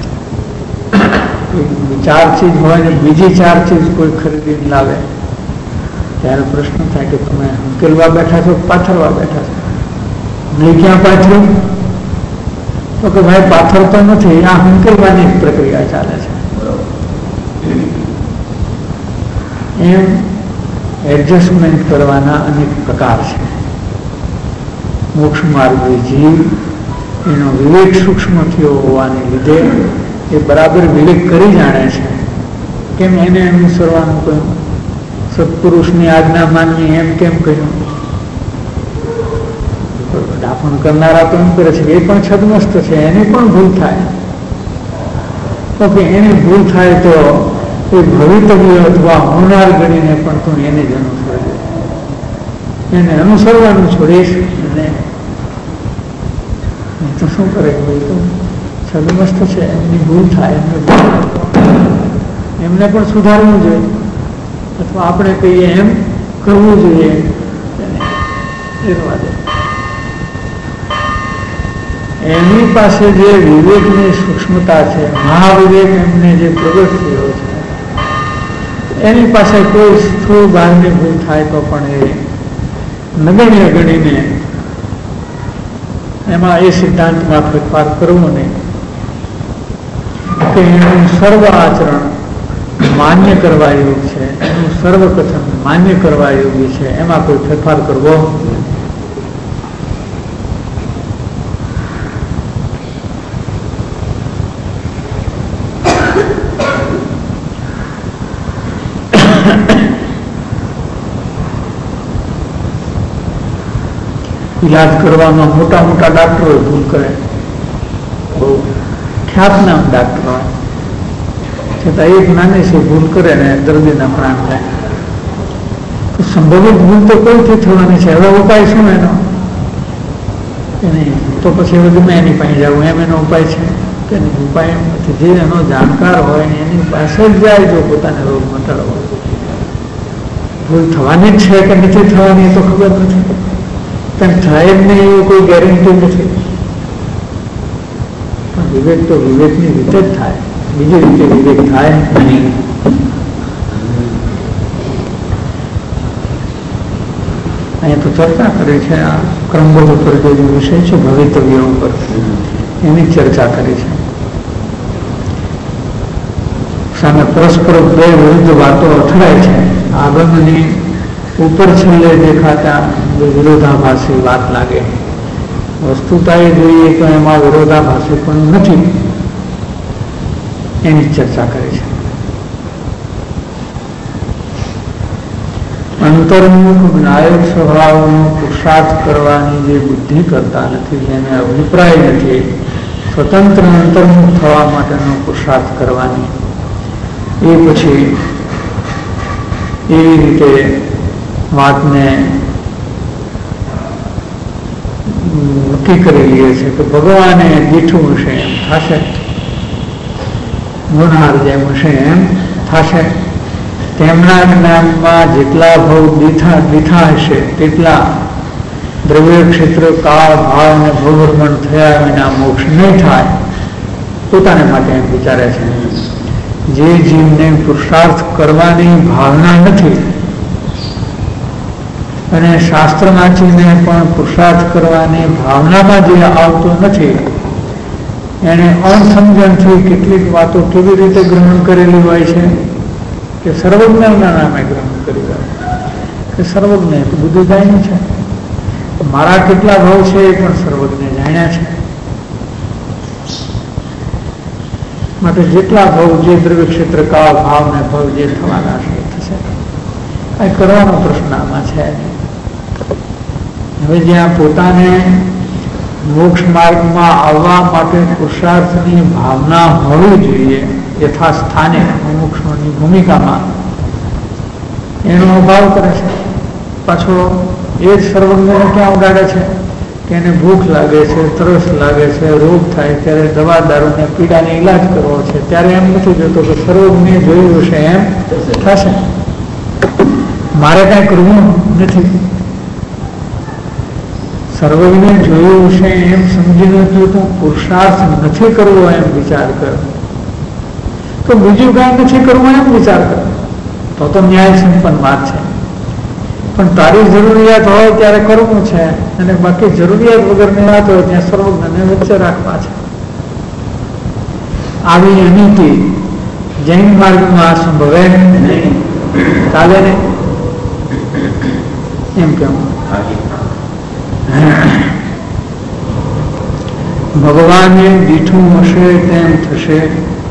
Speaker 2: ચાર ચીજ હોય ને બીજી ચાર ચીજ કોઈ ખરીદીને લાવે ત્યારે પ્રશ્ન થાય કે તમે હંકેલવા બેઠા છો, પાથરવા બેઠા છો. નહીં ક્યાં પાથર્યું? તો કે ભાઈ પાથર તો નથી, આ હંકેલવાની જ પ્રક્રિયા ચાલે છે. એમ એડજસ્ટમેન્ટ કરવાના અનેક પ્રકાર છે. મોક્ષ માર્ગી જીવ એનો વિવેક સૂક્ષ્મ થયો હોવાને લીધે એ બરાબર વિવેક કરી જાણે છે. કેમ એને અનુસરવાનું કહ્યું? સત્પુરુષની આજ્ઞા માનવી એમ કેમ કહ્યું? ડાપણ કરનારા તો એમ કરે છે કે એ પણ છદમસ્ત છે, એની પણ ભૂલ થાય. તો કે એની ભૂલ થાય તો એ ભવિતવ્ય અથવા હોનાર ગણીને પણ તું એને જ અનુસરજે. એને અનુસરવાનું છોડીશ અને તો શું કરે? ભાઈ તો છદમસ્ત છે, એમની ભૂલ થાય, એમને પણ સુધારવું જોઈએ, અથવા આપણે કહીએ એમ કરવું જોઈએ. એમની પાસે જે વિવેકની સૂક્ષ્મતા છે, મહાવિવેક એમને જે પ્રગટ થયો છે, એની પાસે કોઈ સ્થૂળ બહારની ભૂલ થાય તો પણ એ નગણ્ય ગણીને એમાં એ સિદ્ધાંતમાં ફેરફાર કરવો નહીં કે એનું સર્વ આચરણ માન્ય કરવા યોગ્ય છે, એનું સર્વ કથન માન્ય કરવા યોગ્ય છે, એમાં કોઈ ફેરફાર કરવો. ઈલાજ કરવામાં મોટા મોટા ડાક્ટરો ભૂલ કરે, બહુ ખ્યાતનામ ડાક્ટર હોય છતાં એક નાની છે ભૂલ કરે ને દર્દીના પ્રાણ જાય. તો સંભવિત ભૂલ તો કોઈથી થવાની છે. હવે ઉપાય શું એનો? તો પછી હવે ગમે એની પાસે જવું એમ એનો ઉપાય છે કે નહીં? ઉપાય એમ નથી. જે એનો જાણકાર હોય એની પાસે જ જાય જો પોતાને રોગ મટાડવો. ભૂલ થવાની જ છે કે નથી થવાની એ તો ખબર નથી, પણ થાય જ નહીં એવું કોઈ ગેરંટી નથી. પણ વિવેક તો વિવેકની રીતે જ થાય, બીજી રીતે વિવેક થાય નહીં. અહીંયા તો ચર્ચા કરી છે આ ક્રમબદ્ધ ઉપર જે વિષય છે ભવિતવ્ય ઉપર, એની ચર્ચા કરી છે. સામે પરસ્પર બે વિરુદ્ધ વાતો અથડાય છે. આગળની ઉપર છેલ્લે દેખાતા વિરોધાભાસી વાત લાગે. વસ્તુતા એ જોઈએ તો એમાં વિરોધાભાસી પણ નથી, એની ચર્ચા કરી છે. અંતર્મુખ જ્ઞાયક સ્વભાવનો પુરુષાર્થ કરવાની જે બુદ્ધિ કરતા નથી, જેને અભિપ્રાય નથી, સ્વતંત્ર અંતર્મુખ થવા માટેનો પુરુષાર્થ કરવાની, એ પછી એવી રીતે વાતને નક્કી કરી લઈએ છે કે ભગવાને દીઠું હશે એમ થશે, ગુણહાર જેમ હશે એમ થશે. તેમના જ્ઞાનમાં જેટલા ભાવ દીઠા હશે તેટલા દ્રવ્ય ક્ષેત્ર કાળ ભાવ અને ભવભ્રમણ થયા વિના મોક્ષ નહીં થાય, પોતાને માટે એમ વિચારે છે. જે જીવને પુરુષાર્થ કરવાની ભાવના નથી અને શાસ્ત્ર વાંચીને પણ પુરુષાર્થ કરવાની ભાવનામાં જે આવતો નથી, એને અણસમજણથી કેટલીક વાતો કેવી રીતે ગ્રહણ કરેલી હોય છે કે સર્વજ્ઞના નામે ગ્રહણ કરી હોય કે સર્વજ્ઞ તો બધું જાણ્યું છે, મારા કેટલા ભાવ છે એ પણ સર્વજ્ઞ જાણ્યા છે. માટે જેટલા ભાવ જે દ્રવ્ય ક્ષેત્ર કાળ ભાવ ને ભાવ જે થવાના છે થશે, કઈ કરવાનો પ્રશ્ન આમાં છે. હવે જ્યાં પોતાને મોક્ષ માર્ગમાં આવવા માટે પુરુષાર્થની ભાવના હોવી જોઈએ યથાસ્થાને મોક્ષની ભૂમિકામાં, એનો અભાવ કરે છે. પાછો એ જ સર્વજ્ઞને ક્યાં ઉડાડે છે કે એને ભૂખ લાગે છે, તરસ લાગે છે, રોગ થાય ત્યારે દવા દારૂને પીડાને ઈલાજ કરવો છે, ત્યારે એમ નથી જોતો કે સર્વજ્ઞે જોયું હશે એમ થશે, મારે કાંઈ કરવું નથી. સર્વજ્ઞે જોયું હશે એમ સમજીને જો તું પુરુષાર્થ નથી કરવો એમ વિચાર કર, તો બીજું કાંઈ નથી કરવું એમ વિચાર કર, તો ન્યાય સંપન્ન વાત છે. પણ તારી જરૂરિયાત હોય ત્યારે કરવું છે, અને બાકી જરૂરિયાત વગરની વાત હોય ત્યાં સર્વજ્ઞને વચ્ચે રાખવા છે. આવી અનીતિ જૈન માર્ગમાં સંભવે નહીં, ચાલે નહીં. એમ કેવું. ભગવાને દીઠું હશે તેમ થશે.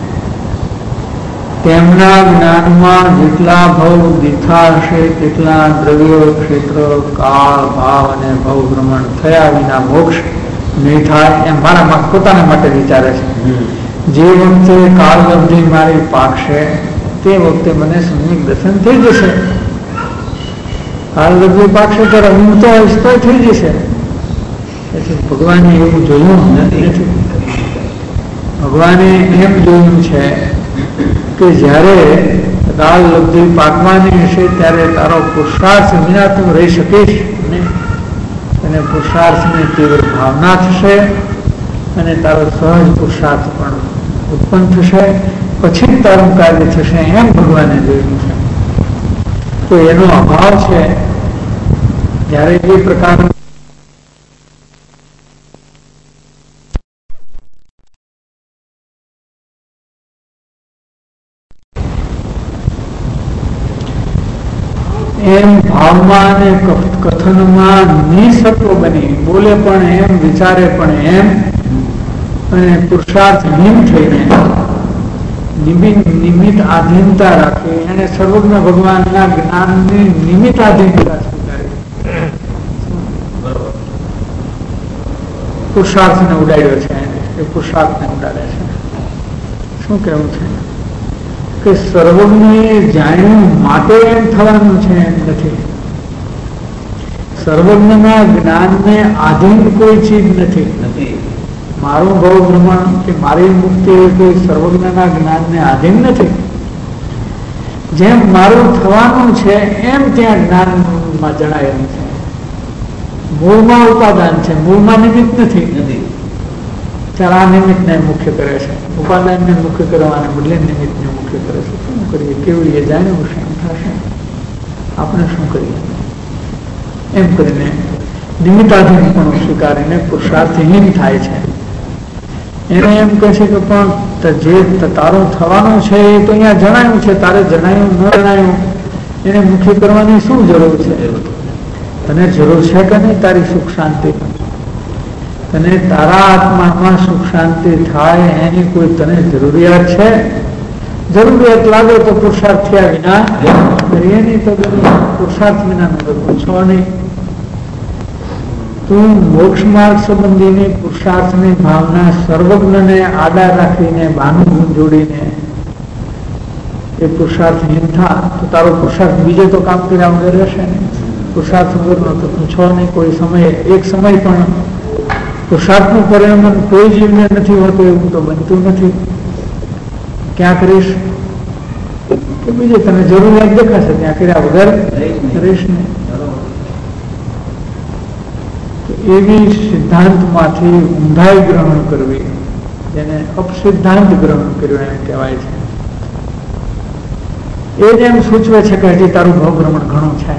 Speaker 2: તેમના જ્ઞાનમાં જેટલા ભવ દીઠા હશે તેટલા દ્રવ્ય, ક્ષેત્ર, કાળ, ભાવ અને ભવ ભ્રમણ થયા વિના મોક્ષ નહીં થાય એમ મારા પોતાના માટે વિચારે છે. જે વખતે કાળલબ્ધિ મારી પાકશે તે વખતે મને સમ્યક દર્શન થઈ જશે. કાળલબ્ધિ પાકશે ત્યારે હું તો અસ્તો થઈ જશે. ભગવાને એવું જોયું નથી. ભગવાને એમ જોયું છે કે જ્યારે કાળલબ્ધિ પાકવાની હશે ત્યારે તારો પુરુષાર્થ વિના તું રહી શકીશ નહીં. અને પુરુષાર્થની તીવ્ર ભાવના થશે અને તારો સહજ પુરુષાર્થ પણ ઉત્પન્ન થશે. પછી જ તારું કાર્ય થશે એમ ભગવાને જોયું છે. તો એનો અભાવ છે. જ્યારે એ પ્રકારનું એમ ભાવમાં અને કથનમાં નિસત્વ બની બોલે પણ એમ, વિચારે પણ એમ અને પુરુષાર્થહીન થઈને નિમિત્ત આધીનતા રાખી એને સર્વજ્ઞ ભગવાનના જ્ઞાનની નિમિત્ત આધીનતા સ્વીકારી પુરુષાર્થને ઉડાડ્યો છે. એ પુરુષાર્થને ઉડાડે છે. શું કહેવું છે કે સર્વજ્ઞએ જાણ્યું માટે એમ થવાનું છે એમ નથી. સર્વજ્ઞના જ્ઞાનને આધીન કોઈ ચીજ નથી. મારું ભવ ભ્રમણ કે મારી મુક્તિ એ કોઈ સર્વજ્ઞના જ્ઞાનને આધીન નથી. જેમ મારું થવાનું છે એમ ત્યાં જ્ઞાનમાં જણાયેલું છે. મૂળમાં ઉપાદાન છે, મૂળમાં નિમિત્ત નથી. ત્યારે આ નિમિત્તને મુખ્ય કરે છે. ઉપાદાનને મુખ્ય કરવાને બદલે નિમિત્તને મુખ્ય કરે છે. શું કરીએ? કેવી રીતે જાણ્યું હશે એમ થશે. આપણે શું કરીએ? એમ કરીને નિમિત્તાધીન પણ સ્વીકારીને પુરુષાર્થહીન થાય છે. એને એમ કહે છે કે પણ જે તારું થવાનું છે એ તો અહીંયા જણાયું છે. તારે જણાયું ન જણાયું એને મુખ્ય કરવાની શું જરૂર છે? તને જરૂર છે કે નહીં તારી સુખ શાંતિ? તને તારા આત્મામાં સુખ શાંતિ થાય એની કોઈ તને જરૂરિયાત છે? જરૂરિયાત લાગે તો પુરુષાર્થ થયા વિના કરીએ નહીં. તો પુરુષાર્થ વિના પૂછો નહીં. તું મોક્ષ માર્ગ સંબંધીની પુરુષાર્થની ભાવના સર્વજ્ઞને આડા રાખીને ભાનું જોડીને એ પુરુષાર્થહીન થા તો તારો પુરુષાર્થ બીજો તો કામ કર્યા વગર રહેશે ને. પુરુષાર્થ વગરનો તો પૂછો નહીં. કોઈ સમયે એક સમય પણ પુરુષાર્થનું પરિણામ કોઈ જીવને નથી હોતું એવું તો બનતું નથી. ક્યાં કરીશ કે બીજે તને જરૂરિયાત દેખાશે ત્યાં કર્યા વગર કરીશ ને. એવી સિદ્ધાંતમાંથી ઊંધાઈ ગ્રહણ કરવી જેને અપસિદ્ધાંત ગ્રહણ કર્યું એમ કહેવાય છે. એ જ એમ સૂચવે છે કે હજી તારું ભાવ ભ્રમણ ઘણું છે.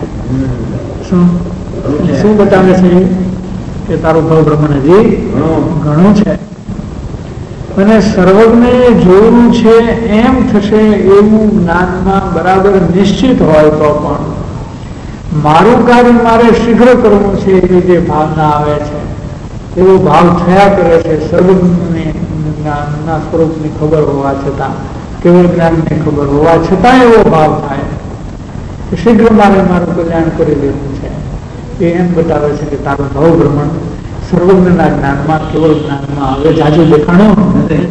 Speaker 2: શું બતાવે છે કે તારું ભાવ ભ્રમણ હજી ઘણું છે. અને સર્વજ્ઞએ જોયું છે એમ થશે એવું જ્ઞાનમાં બરાબર નિશ્ચિત હોય તો પણ મારું કાર્ય મારે શીઘ્ર કરવું છે એવી જે ભાવના આવે છે એવો ભાવ થયા કરે છે. સર્વજ્ઞને જ્ઞાનના સ્વરૂપની ખબર હોવા છતાં, કેવળ જ્ઞાનની ખબર હોવા છતાં એવો ભાવ થાય કે શીઘ્ર મારે મારું કલ્યાણ કરી લેવું છે. એ એમ બતાવે છે કે તારું ભાવ ભ્રમણ સર્વજ્ઞના જ્ઞાનમાં, કેવળ જ્ઞાનમાં હવે જાજુ દેખાણું નથી.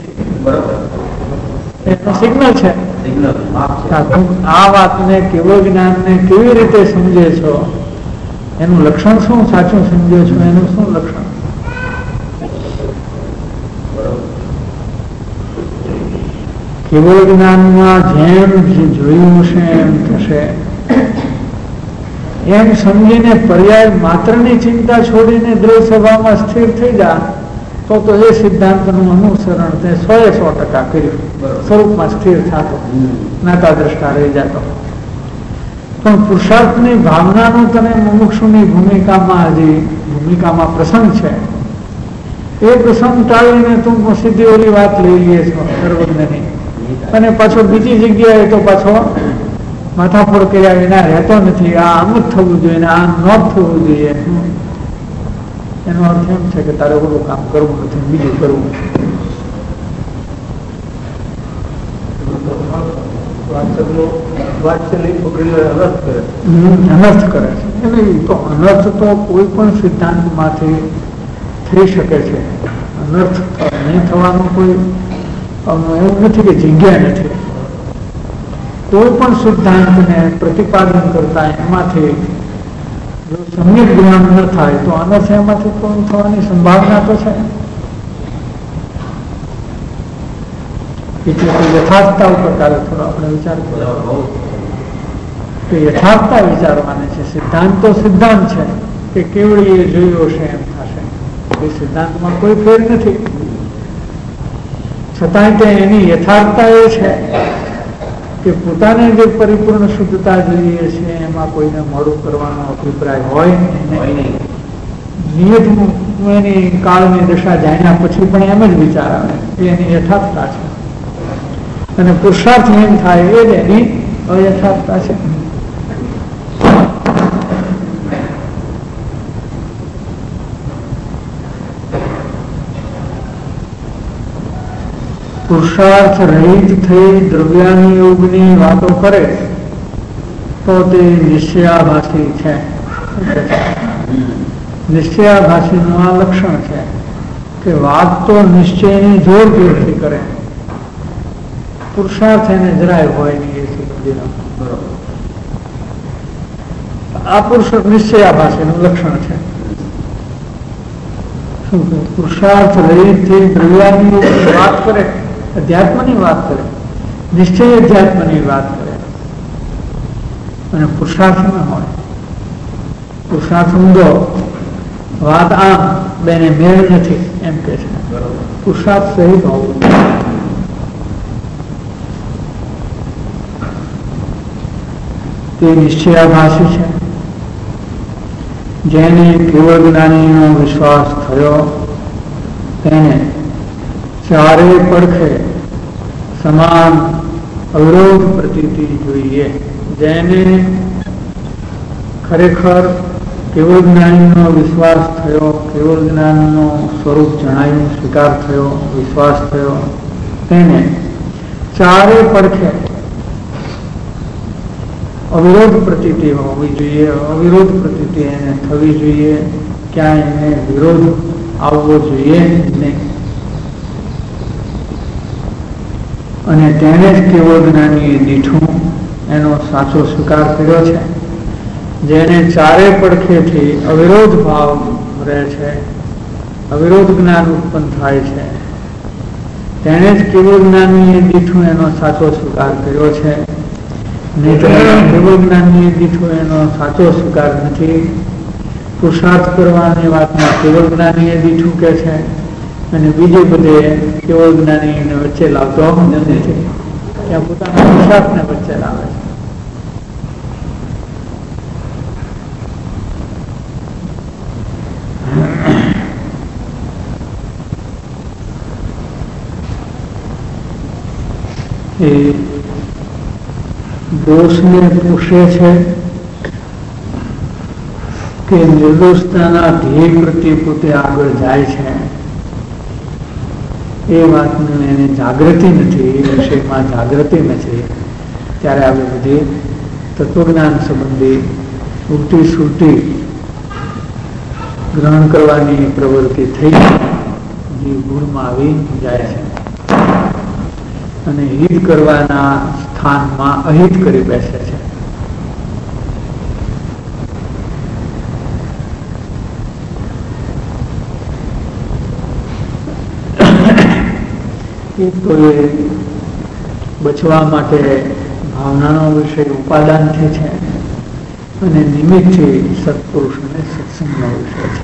Speaker 2: એનો સિગ્નલ છે. આ વાતને કેવળ જ્ઞાનને કેવી રીતે સમજે છો એનું લક્ષણ શું? સાચું સમજો છો એનું શું લક્ષણ? કેવળ જ્ઞાનમાં જેમ જોયું છે એમ થશે એમ સમજીને પર્યાય માત્રની ચિંતા છોડીને દ્રઢ સભામાં સ્થિર થઈ જા તો એ સિદ્ધાંતનું અનુસરણ તે 100% કર્યું. સ્વરૂપમાં સ્થિર થતો, જ્ઞાતા દ્રષ્ટા રહી જતો. પણ પુરુષાર્થની ભાવનાનું તને મુમુક્ષુની ભૂમિકામાં પ્રસંગ છે. એ પ્રસંગ ટાળીને તું સીધી ઓલી વાત લઈ લે છો સર્વજ્ઞની. અને પાછો બીજી જગ્યાએ તો પાછો માથાફોડ કર્યા વિના રહેતો નથી. આ આમ જ થવું જોઈએ, આ ન થવું જોઈએ. એનો અર્થ એમ છે કે તારે ઓલું કામ કરવું નથી, બીજું કરવું છે. અનર્થ કરે છે. એટલે તો અનર્થ તો કોઈ પણ સિદ્ધાંતમાંથી થઈ શકે છે. અનર્થ નહીં થવાનું કોઈ એવું નથી કે જગ્યા નથી. કોઈ પણ સિદ્ધાંતને પ્રતિપાદન કરતા એમાંથી જો સમ્યક જ્ઞાન ન થાય તો અનર્થ એમાંથી પણ થવાની સંભાવના તો છે. એટલે યથાર્થતા ઉપર કાલે થોડો આપણે વિચાર કર્યો કે યથાર્થતા વિચારવાની છે. સિદ્ધાંત તો સિદ્ધાંત છે કે કેવડી એ જોયો છે એમ થશે. એ સિદ્ધાંતમાં કોઈ ફેર નથી. છતાંય તે એની યથાર્થતા એ છે કે પોતાને જે પરિપૂર્ણ શુદ્ધતા જોઈએ છે એમાં કોઈને મોડું કરવાનો અભિપ્રાય હોય નહીં. નિયત એની કાળની દશા જાણ્યા પછી પણ એમ જ વિચાર આવે એ એની યથાર્થતા છે. અને પુરુષાર્થ એમ થાય એ જ એની અયથાર્થતા છે. પુરુષાર્થ રહિત થઈ દ્રવ્યાની યોગની વાતો કરે તો તે નિશ્ચયાભાસી છે. નિશ્ચયાભાસીનું આ લક્ષણ છે કે વાત તો નિશ્ચયની જોર જોરથી કરે, પુરુષાર્થ એને જરાય હોય નહીં. એ સિદ્ધિનો આ પુરુષ નિશ્ચયાભાસીનું લક્ષણ છે. શું કહે? પુરુષાર્થ રહિત થઈ દ્રવ્યાની યોગની વાત કરે, અધ્યાત્મની વાત કરે, નિશ્ચય અધ્યાત્મની વાત કરે અને પુરુષાર્થ ન હોય. પુરુષાર્થ ઊંધો, વાત આમ, બેને મેળ નથી એમ કે છે. પુરુષાર્થ સહિત હોવું. તે નિશ્ચયાભાસી છે. જેને કેવળ જ્ઞાનીનો વિશ્વાસ થયો તેને ચારે પડખે સમાન અવરોધ પ્રતીતિ જોઈએ. જેને ખરેખર કેવળ જ્ઞાનીનો વિશ્વાસ થયો, કેવળ જ્ઞાનનો સ્વરૂપ જણાયું, સ્વીકાર થયો, વિશ્વાસ થયો, તેને ચારે પડખે અવિરોધ પ્રતીતિ હોવી જોઈએ. અવિરોધ પ્રતીતિ એને થવી જોઈએ. ક્યાંય એને વિરોધ આવવો જોઈએ નહીં. અને તેને જ કેવળ જ્ઞાનીએ દીઠું એનો સાચો સ્વીકાર કર્યો છે. જેને ચારે પડખેથી અવિરોધ ભાવ રહે છે, અવિરોધ જ્ઞાન ઉત્પન્ન થાય છે, તેને જ કેવળ જ્ઞાનીએ દીઠું એનો સાચો સ્વીકાર કર્યો છે. કેવળ જ્ઞાનીએ દીઠું એનો સાચો સ્વીકાર નથી. પુરુષાર્થ કરવાની વાતમાં કેવળ જ્ઞાનીએ દીઠું કે છે અને બીજે બધે કેવળ જ્ઞાનીને વચ્ચે લાવતો નથી. ત્યાં પોતાના પુરુષાર્થને વચ્ચે લાવે છે. એ દોષને પૂછે છે કે નિર્દોષતાના ધ્યેય પ્રત્યે પોતે આગળ જાય છે. એ વાતની એને જાગૃતિ નથી, એ વિષયમાં જાગૃતિ નથી. ત્યારે આવી બધી તત્વજ્ઞાન સંબંધી ઉલટી સુલટી ગ્રહણ કરવાની પ્રવૃત્તિ થઈ જીવ ગુણમાં આવી જાય છે અને હિત કરવાના સ્થાનમાં અહિત કરી બેસે છે. તો એ બચવા માટે ભાવનાનો વિષય ઉપાદાનથી છે અને નિમિત્તથી સત્પુરુષ અને સત્સંગનો વિષય છે.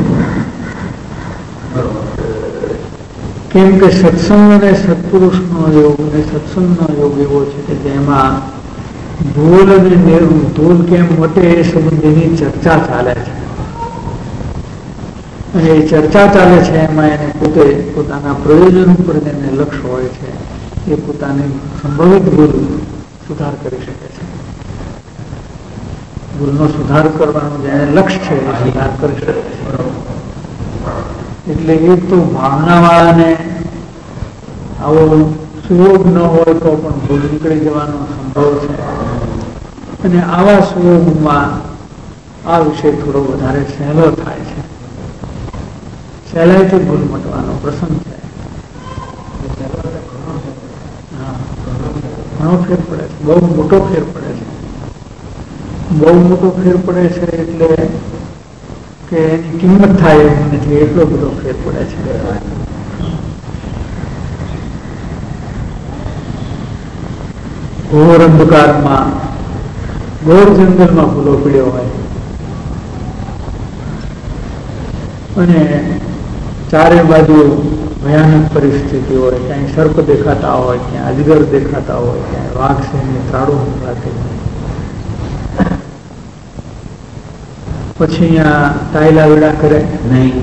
Speaker 2: કેમ કે સત્સંગ અને સત્પુરુષનો યોગ અને સત્સંગનો યોગ એવો છે કે જેમાં ભૂલ અને નિર્ભૂલ કેમ મોટે એ સંબંધીની ચર્ચા ચાલે છે. અને એ ચર્ચા ચાલે છે એમાં એને પોતે પોતાના પ્રયોજન ઉપર જેને લક્ષ્ય હોય છે એ પોતાની સંભવિત ભૂલ સુધાર કરી શકે છે. ભૂલનો સુધાર કરવાનો જેને લક્ષ્ય છે એ સુધાર કરી શકે છે. એટલે એક તો ભાવનાવાળાને આવો સુયોગ ન હોય તો પણ ભૂલ નીકળી જવાનો સંભવ છે, અને આવા સુયોગમાં આ વિષય થોડો વધારે સહેલો થાય છે. સહેલાઈથી ભૂલ મટવાનો પ્રસંગ છે. ઘણો ફેર પડે છે, બહુ મોટો ફેર પડે છે. બહુ મોટો ફેર પડે છે એટલે કે એની કિંમત થાય એમ નથી, એટલો બધો ફેર પડે છે. ઘોર અંધકારમાં, ઘોર જંગલમાં ભૂલો પીડ્યો હોય અને ચારે બાજુ ભયાનક પરિસ્થિતિ હોય, ક્યાંય સર્પ દેખાતા હોય, ક્યાંય અજગર દેખાતા હોય, ક્યાંય વાઘ સિંહની ત્રાડું સંભળાતી હોય, પછી અહીંયા ટાયલા વેડા કરે નહીં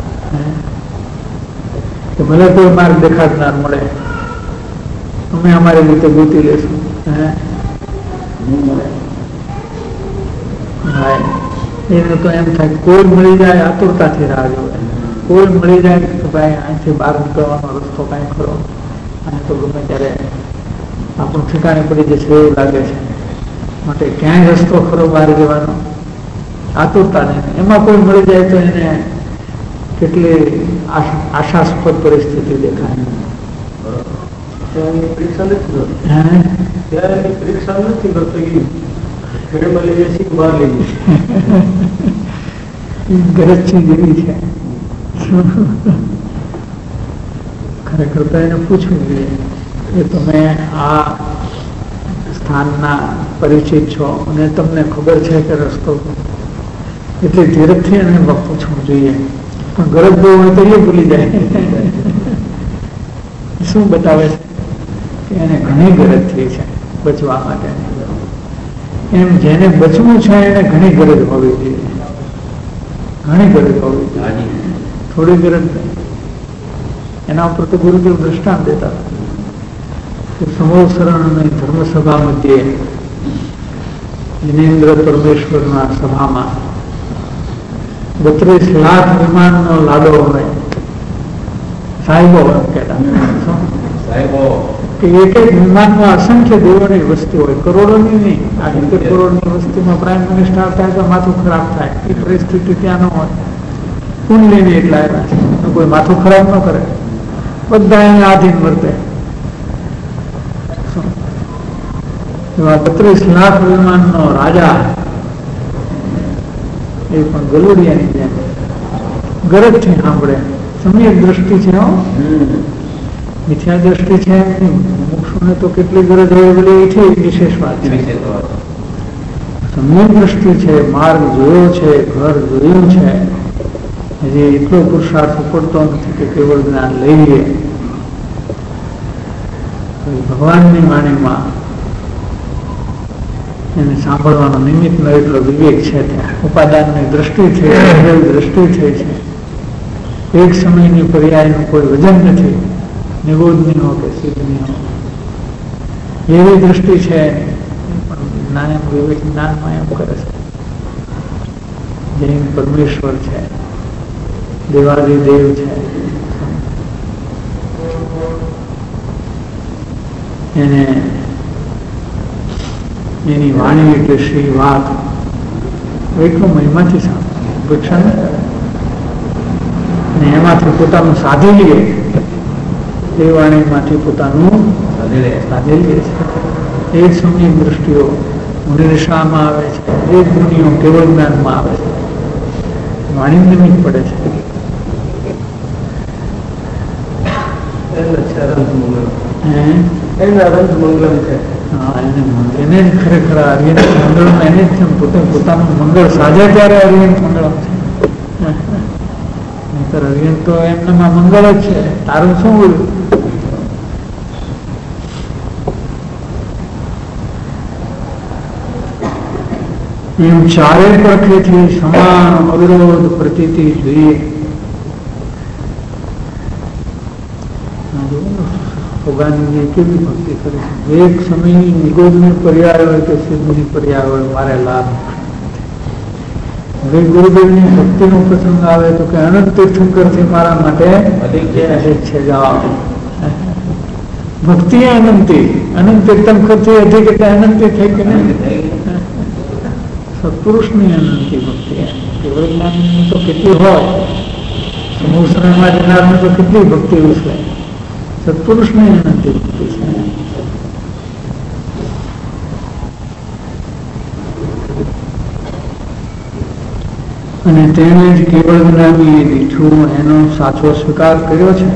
Speaker 2: તો ભલે કોઈ માર્ગ દેખાડનાર મળે, અમે અમારી રીતે ગોતી લેશું. એને તો એમ થાય કોઈ મળી જાય આતુરતાથી રાહ જોવે, કોઈ મળી જાય કે ભાઈ અહીંથી બહાર નીકળવાનો રસ્તો કાંઈ ખરો, અને તો ગમે ત્યારે આપણું ઠેકાણે પડી જશે એવું લાગે છે, માટે ક્યાંય રસ્તો ખરો બહાર જવાનો, આતુરતા નહીં. એમાં કોઈ મળી જાય તો એને કેટલી આશાસ્પદ પરિસ્થિતિ દેખાય.
Speaker 3: પરીક્ષા નથી કરતો, બહાર લઈ
Speaker 2: ગરજથી જેવી છે. ખરેખર તો એને પૂછવું જોઈએ કે તમે આ સ્થાનના પરિચિત છો અને તમને ખબર છે કે રસ્તો, એટલે ધીરજથી એને પૂછવું જોઈએ. પણ ગરજ બહુ હોય તો એ ભૂલી જાય. શું બતાવે છે કે એને ઘણી ગરજ થઈ છે બચવા માટે. એમ જેને બચવું છે એને ઘણી ગરજ હોવી જોઈએ, ઘણી ગરજ હોવી જોઈએ, થોડી ગરજ નહીં. એના ઉપર તો ગુરુદેવ દ્રષ્ટાંત દેતા કે સમોસરણ અને ધર્મસભા મધ્યે જિનેન્દ્ર પરમેશ્વરના સભામાં 32 લાખ વિમાનનો લાડો હોય. સાહેબો કહેતા કે એક એક વિમાનમાં અસંખ્ય દેવોની વસ્તી હોય, કરોડોની નહીં. આ 70 કરોડની વસ્તીમાં પ્રાઇમ મિનિસ્ટર થાય તો માથું ખરાબ થાય, એ પરિસ્થિતિ ત્યાં ન હોય. કુંડલીની એટલા આવ્યા છે, કોઈ માથું ખરાબ ન કરે, બધા એને આધીન વર્તે. એવા 32 લાખ વિમાનનો રાજા એ પણ ગલુડિયાની જેમ ગરજથી સાંભળે. સમ્યક દ્રષ્ટિ છે, મિથ્યા દ્રષ્ટિ છે. મોક્ષોને તો કેટલી ગરજ હોય બોલે એ છે વિશેષ વાત છે. સમ્યક દ્રષ્ટિ છે, માર્ગ જોયો છે, ઘર જોયું છે, હજી એટલો પુરુષાર્થ પડતો નથી કે કેવળ જ્ઞાન લઈ લઈએ. ભગવાનની વાણીમાં એને સાંભળવાનો નિમિત્તનો એટલો વિવેક છે. ત્યાં ઉપાદાનની દ્રષ્ટિ થઈ છે, દ્રષ્ટિ થઈ છે. એક સમયની પર્યાયનું કોઈ વજન નથી, નિગોદની હો કે સિદ્ધની હો, એવી દ્રષ્ટિ છે. પણ જ્ઞાન વિવેક જ્ઞાનમાં એમ કરે છે જૈન પરમેશ્વર છે, દેવાદિદેવ છે, એને એની વાણી એટલે શ્રી વાત એટલો મહિમાથી સાંભળે ને એમાંથી પોતાનું સાધી લે, એ વાણીમાંથી પોતાનું સાધી લે છે. એ જ સમય દ્રષ્ટિઓ મુનિશામાં આવે છે, એ જ મુનિઓ કેવળ જ્ઞાનમાં આવે છે. વાણી નિમિત્ત પડે છે. એને જ ખરેખર અરિયંત મંગળમ એને જ પોતે પોતાનું મંગળ સાજે ત્યારે અરિયંત મંગળમ છે. નહીતર અરિયંત તો એમનામાં મંગળ જ છે. તારું શું બોલ્યું? એમ ચારે પડખેથી સમાન અવિરોધ પ્રતીતિ જોઈએ. ભગવાનની કેવી ભક્તિ કરી છે. એક સમયની નિગોદની પર્યાય હોય કે સિદ્ધની પર્યાય હોય, મારે લાભ હવે ગુરુદેવની ભક્તિનો પ્રસંગ આવે તો કે અનંત તીર્થંકરથી મારા માટે અધિક છે જાઓ. ભક્તિ અનંતી, અનંત તીર્થંકરથી અધિક એટલે અનંતી થઈ કે નહીં? સત્પુરુષની અનંતી ભક્તિ. કેવળ જ્ઞાનની તો કેટલી હોય, સમૂહ શ્રેણીમાં જનારની તો કેટલી ભક્તિ ઉછળે. સત્પુરુષની અનંતી ભક્તિ છે. અને તેણે જ કેવળ જ્ઞાની દીઠું એનો સાચો સ્વીકાર કર્યો છે.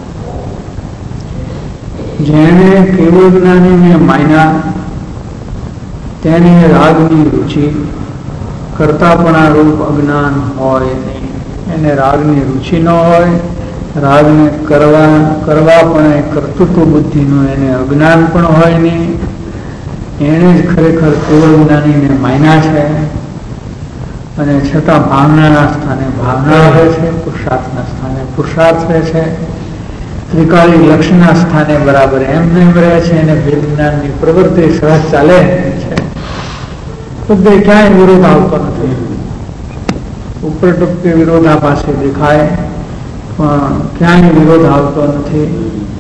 Speaker 2: જેણે કેવળ જ્ઞાનીને માન્યા તેને રાગની રુચિ કરતાપણા રૂપ અજ્ઞાન હોય નહીં. એને રાગની રુચિ ન હોય, રાગને કરવા પણ કર્તૃત્વ બુદ્ધિનું એને અજ્ઞાન પણ હોય નહીં. એને જ ખરેખર કેવળ જ્ઞાનીને માન્યા છે. અને છતાં ભાવનાના સ્થાને ભાવના રહે છે, પુરુષાર્થના સ્થાને પુરુષાર્થ રહે છે, ત્રિકાળી લક્ષ્યના સ્થાને બરાબર એમને એમ રહે છે. અને ભેદ જ્ઞાનની પ્રવૃત્તિ સહજ ચાલે છે. બધે ક્યાંય વિરોધ આવતો નથી. ઉપર ટપકે વિરોધાભાસી દેખાય પણ ક્યાંય વિરોધ આવતો નથી.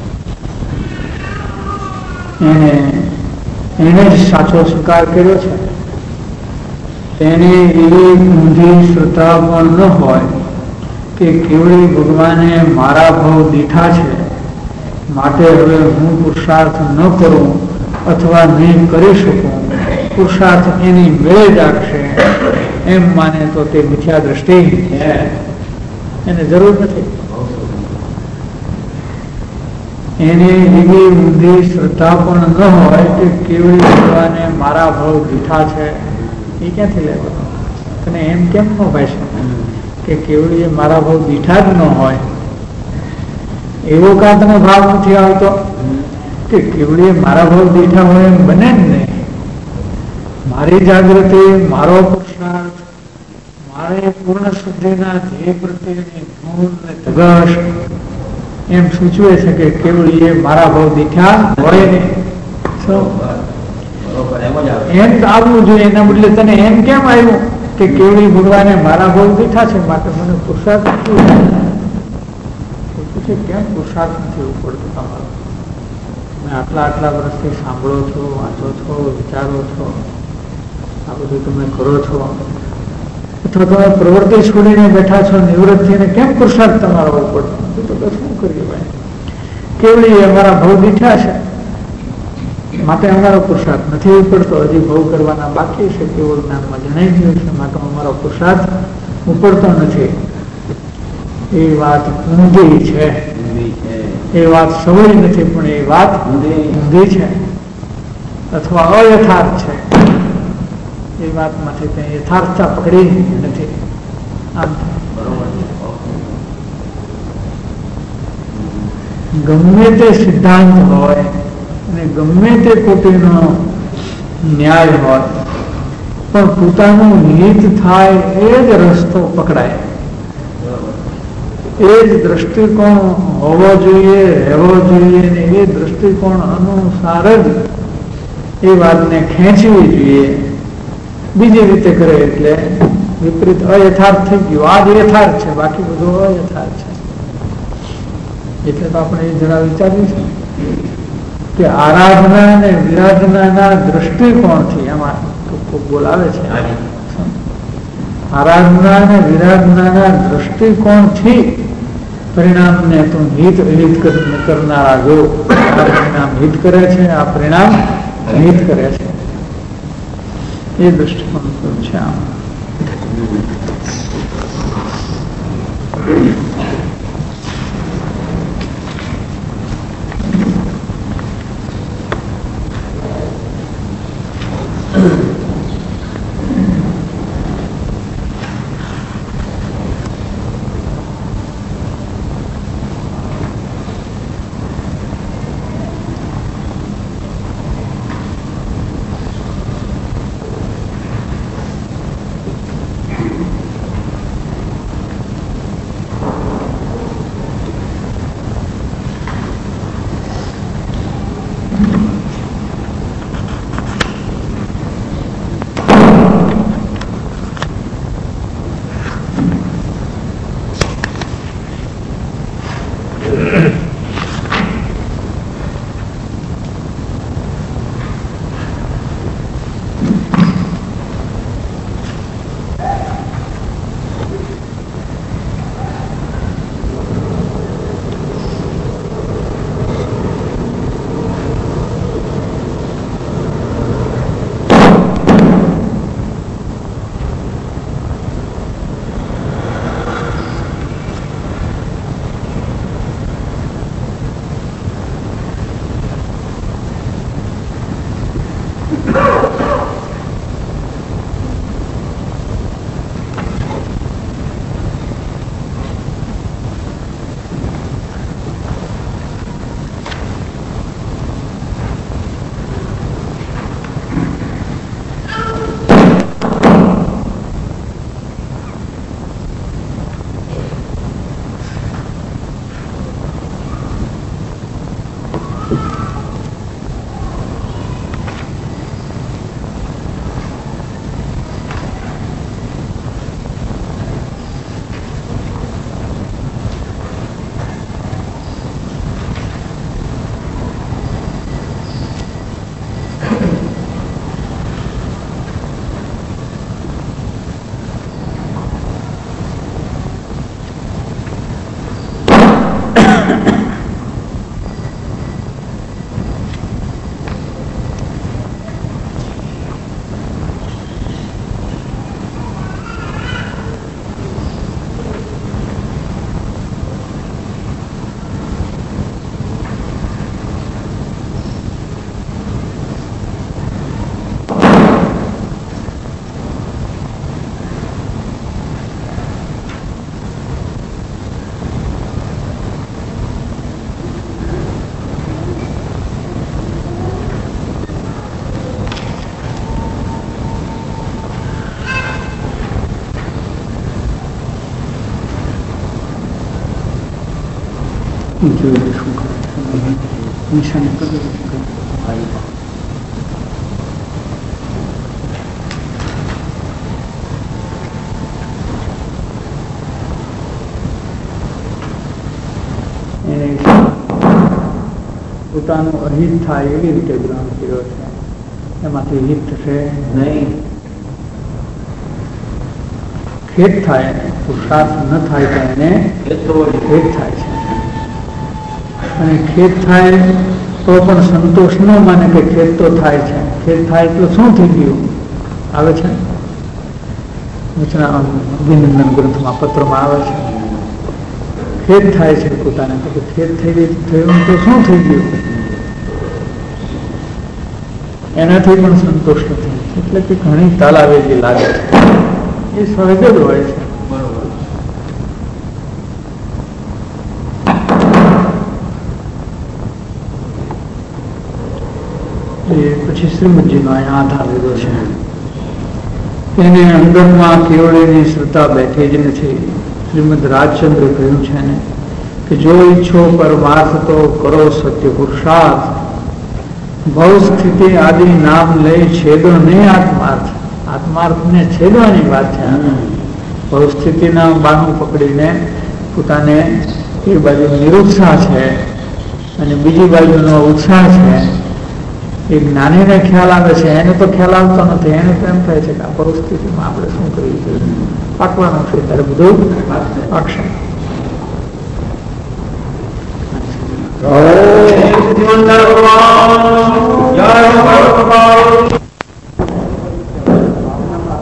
Speaker 2: એને જ સાચો સ્વીકાર કર્યો છે. તેને એવી ઊંધી શ્રદ્ધા પણ ન હોય કે કેવળી ભગવાને મારા ભાવ દીઠા છે માટે હવે હું પુરુષાર્થ ન કરું અથવા નહીં કરી શકું, પુરુષાર્થ એની મેળે જ રાખશે એમ માને તો તે મિથ્યા દ્રષ્ટિ છે. એને જરૂર નથી. એને એવી ઊંધી શ્રદ્ધા પણ ન હોય કે કેવળી ભગવાને મારા ભાવ દીઠા છે. એ ક્યાંથી લેવાનો? તને એમ કેમ ન ભાઈ કે કેવળી એ મારા ભાવ દીઠા જ ન હોય? એવો કાં તને ભાવ નથી આવતો કે કેવળી મારા ભાવ દીઠા હોય એમ બને જ નહીં. મારી જાગૃતિ, મારો પુરુષાર્થ, મારે પૂર્ણ શુદ્ધિના ધ્યેય પ્રત્યેની ધૂન ને ધગશ એમ સૂચવે છે કે કેવળી એ મારા ભાવ દીઠા હોય નહીં. એમ તો આવવું જોઈએ. એના બદલે તને એમ કેમ આવ્યું કે કેવળી ભગવાને મારા ભાવ દીઠા છે માટે મને પુરુષાર્થ નથી. કેમ પુરુષાર્થ નથી ઉપડતો તમારો? તમે આટલા વર્ષથી સાંભળો છો, વાંચો છો, વિચારો છો, આ બધું તમે કરો છો, અથવા તમે પ્રવૃત્તિ છોડીને બેઠા છો નિવૃત્ત થઈને, કેમ પુરુષાર્થ તમારો ઉપડતો નથી? તો શું કરીએ ભાઈ? કેવળી અમારા ભાવ દીઠા છે માટે અમારો પુરુષાર્થ નથી ઉપડતો. હજી ભોગ કરવાના બાકી છે. કેવળ જ્ઞાનમાં જણાઈ ગયું છે માટે અમારો પુરુષાર્થ ઉપડતો નથી. એ વાત ઊંધી છે. એ વાત સવળી નથી પણ એ વાત ઊંધી છે અથવા અયથાર્થ છે. એ વાતમાંથી કઈ યથાર્થતા પકડી નથી. આમ ગમે તે સિદ્ધાંત હોય અને ગમે તે કોટીનો ન્યાય હોય પણ પોતાનું હિત થાય એ જ રસ્તો પકડાય. એ જ દ્રષ્ટિકોણ હોવો જોઈએ, રહેવો જોઈએ ને એ દ્રષ્ટિકોણ અનુસાર જ એ વાતને ખેંચવી જોઈએ. બીજી રીતે કરે એટલે વિપરીત અયથાર્થ થઈ ગયું. આ જ યથાર્થ છે, બાકી બધું અયથાર્થ છે. એટલે તો આપણે એ જરા વિચાર્યું છે કે આરાધના અને વિરાધનાના દ્રષ્ટિકોણથી એમાં બોલાવે છે. આરાધના અને વિરાધનાના દ્રષ્ટિકોણથી પરિણામને તો હિત કરનારા જો આ પરિણામ હિત કરે છે, આ પરિણામ હિત કરે છે, એ દ્રષ્ટિકોણ છે. આમ જોઈએ શું કરે નિશાને કદર એને પોતાનું અહિત થાય એવી રીતે ગ્રહણ કર્યો છે, એમાંથી હિત થશે નહીં. ખેદ થાય એને પુરુષાર્થ ન થાય તો એને ખેદ થાય છે, અને ખેદ થાય તો પણ સંતોષ ન માને કે ખેદ તો થાય છે. ખેદ થાય એટલે શું થઈ ગયું આવે છે અભિનંદન ગ્રંથમાં પત્રમાં આવે છે. ખેદ થાય છે પોતાને તો કે ખેદ થઈ થયું તો શું થઈ ગયું, એનાથી પણ સંતોષ નથી. એટલે કે ઘણી તાલાવેલી લાગે છે, એ સહજ જ હોય છે. પછી શ્રીમદજીનો અહીંયા આધાર લીધો છે. એને અંદરમાં કેવળીની શ્રદ્ધા બેઠી જ નથી. શ્રીમદ રાજચંદ્ર કહ્યું છે ને કે જો ઈચ્છો પરમાર્થ તો કરો સત્ય પુરુષાર્થ, ભવ સ્થિતિ આદિ નામ લઈ છેદો નહીં આત્માર્થ. આત્માર્થને છેદવાની વાત છે. ભવ સ્થિતિના બાનું પકડીને પોતાને એ બાજુ નિરુત્સાહ છે અને બીજી બાજુનો ઉત્સાહ છે. એ જ્ઞાનીને ખ્યાલ આવે છે, એને તો ખ્યાલ આવતો નથી. એને તો એમ થાય છે કે આ પરિસ્થિતિમાં આપણે શું કરવું જોઈએ, પાકવાનું છે ત્યારે બધું પાકશે. જય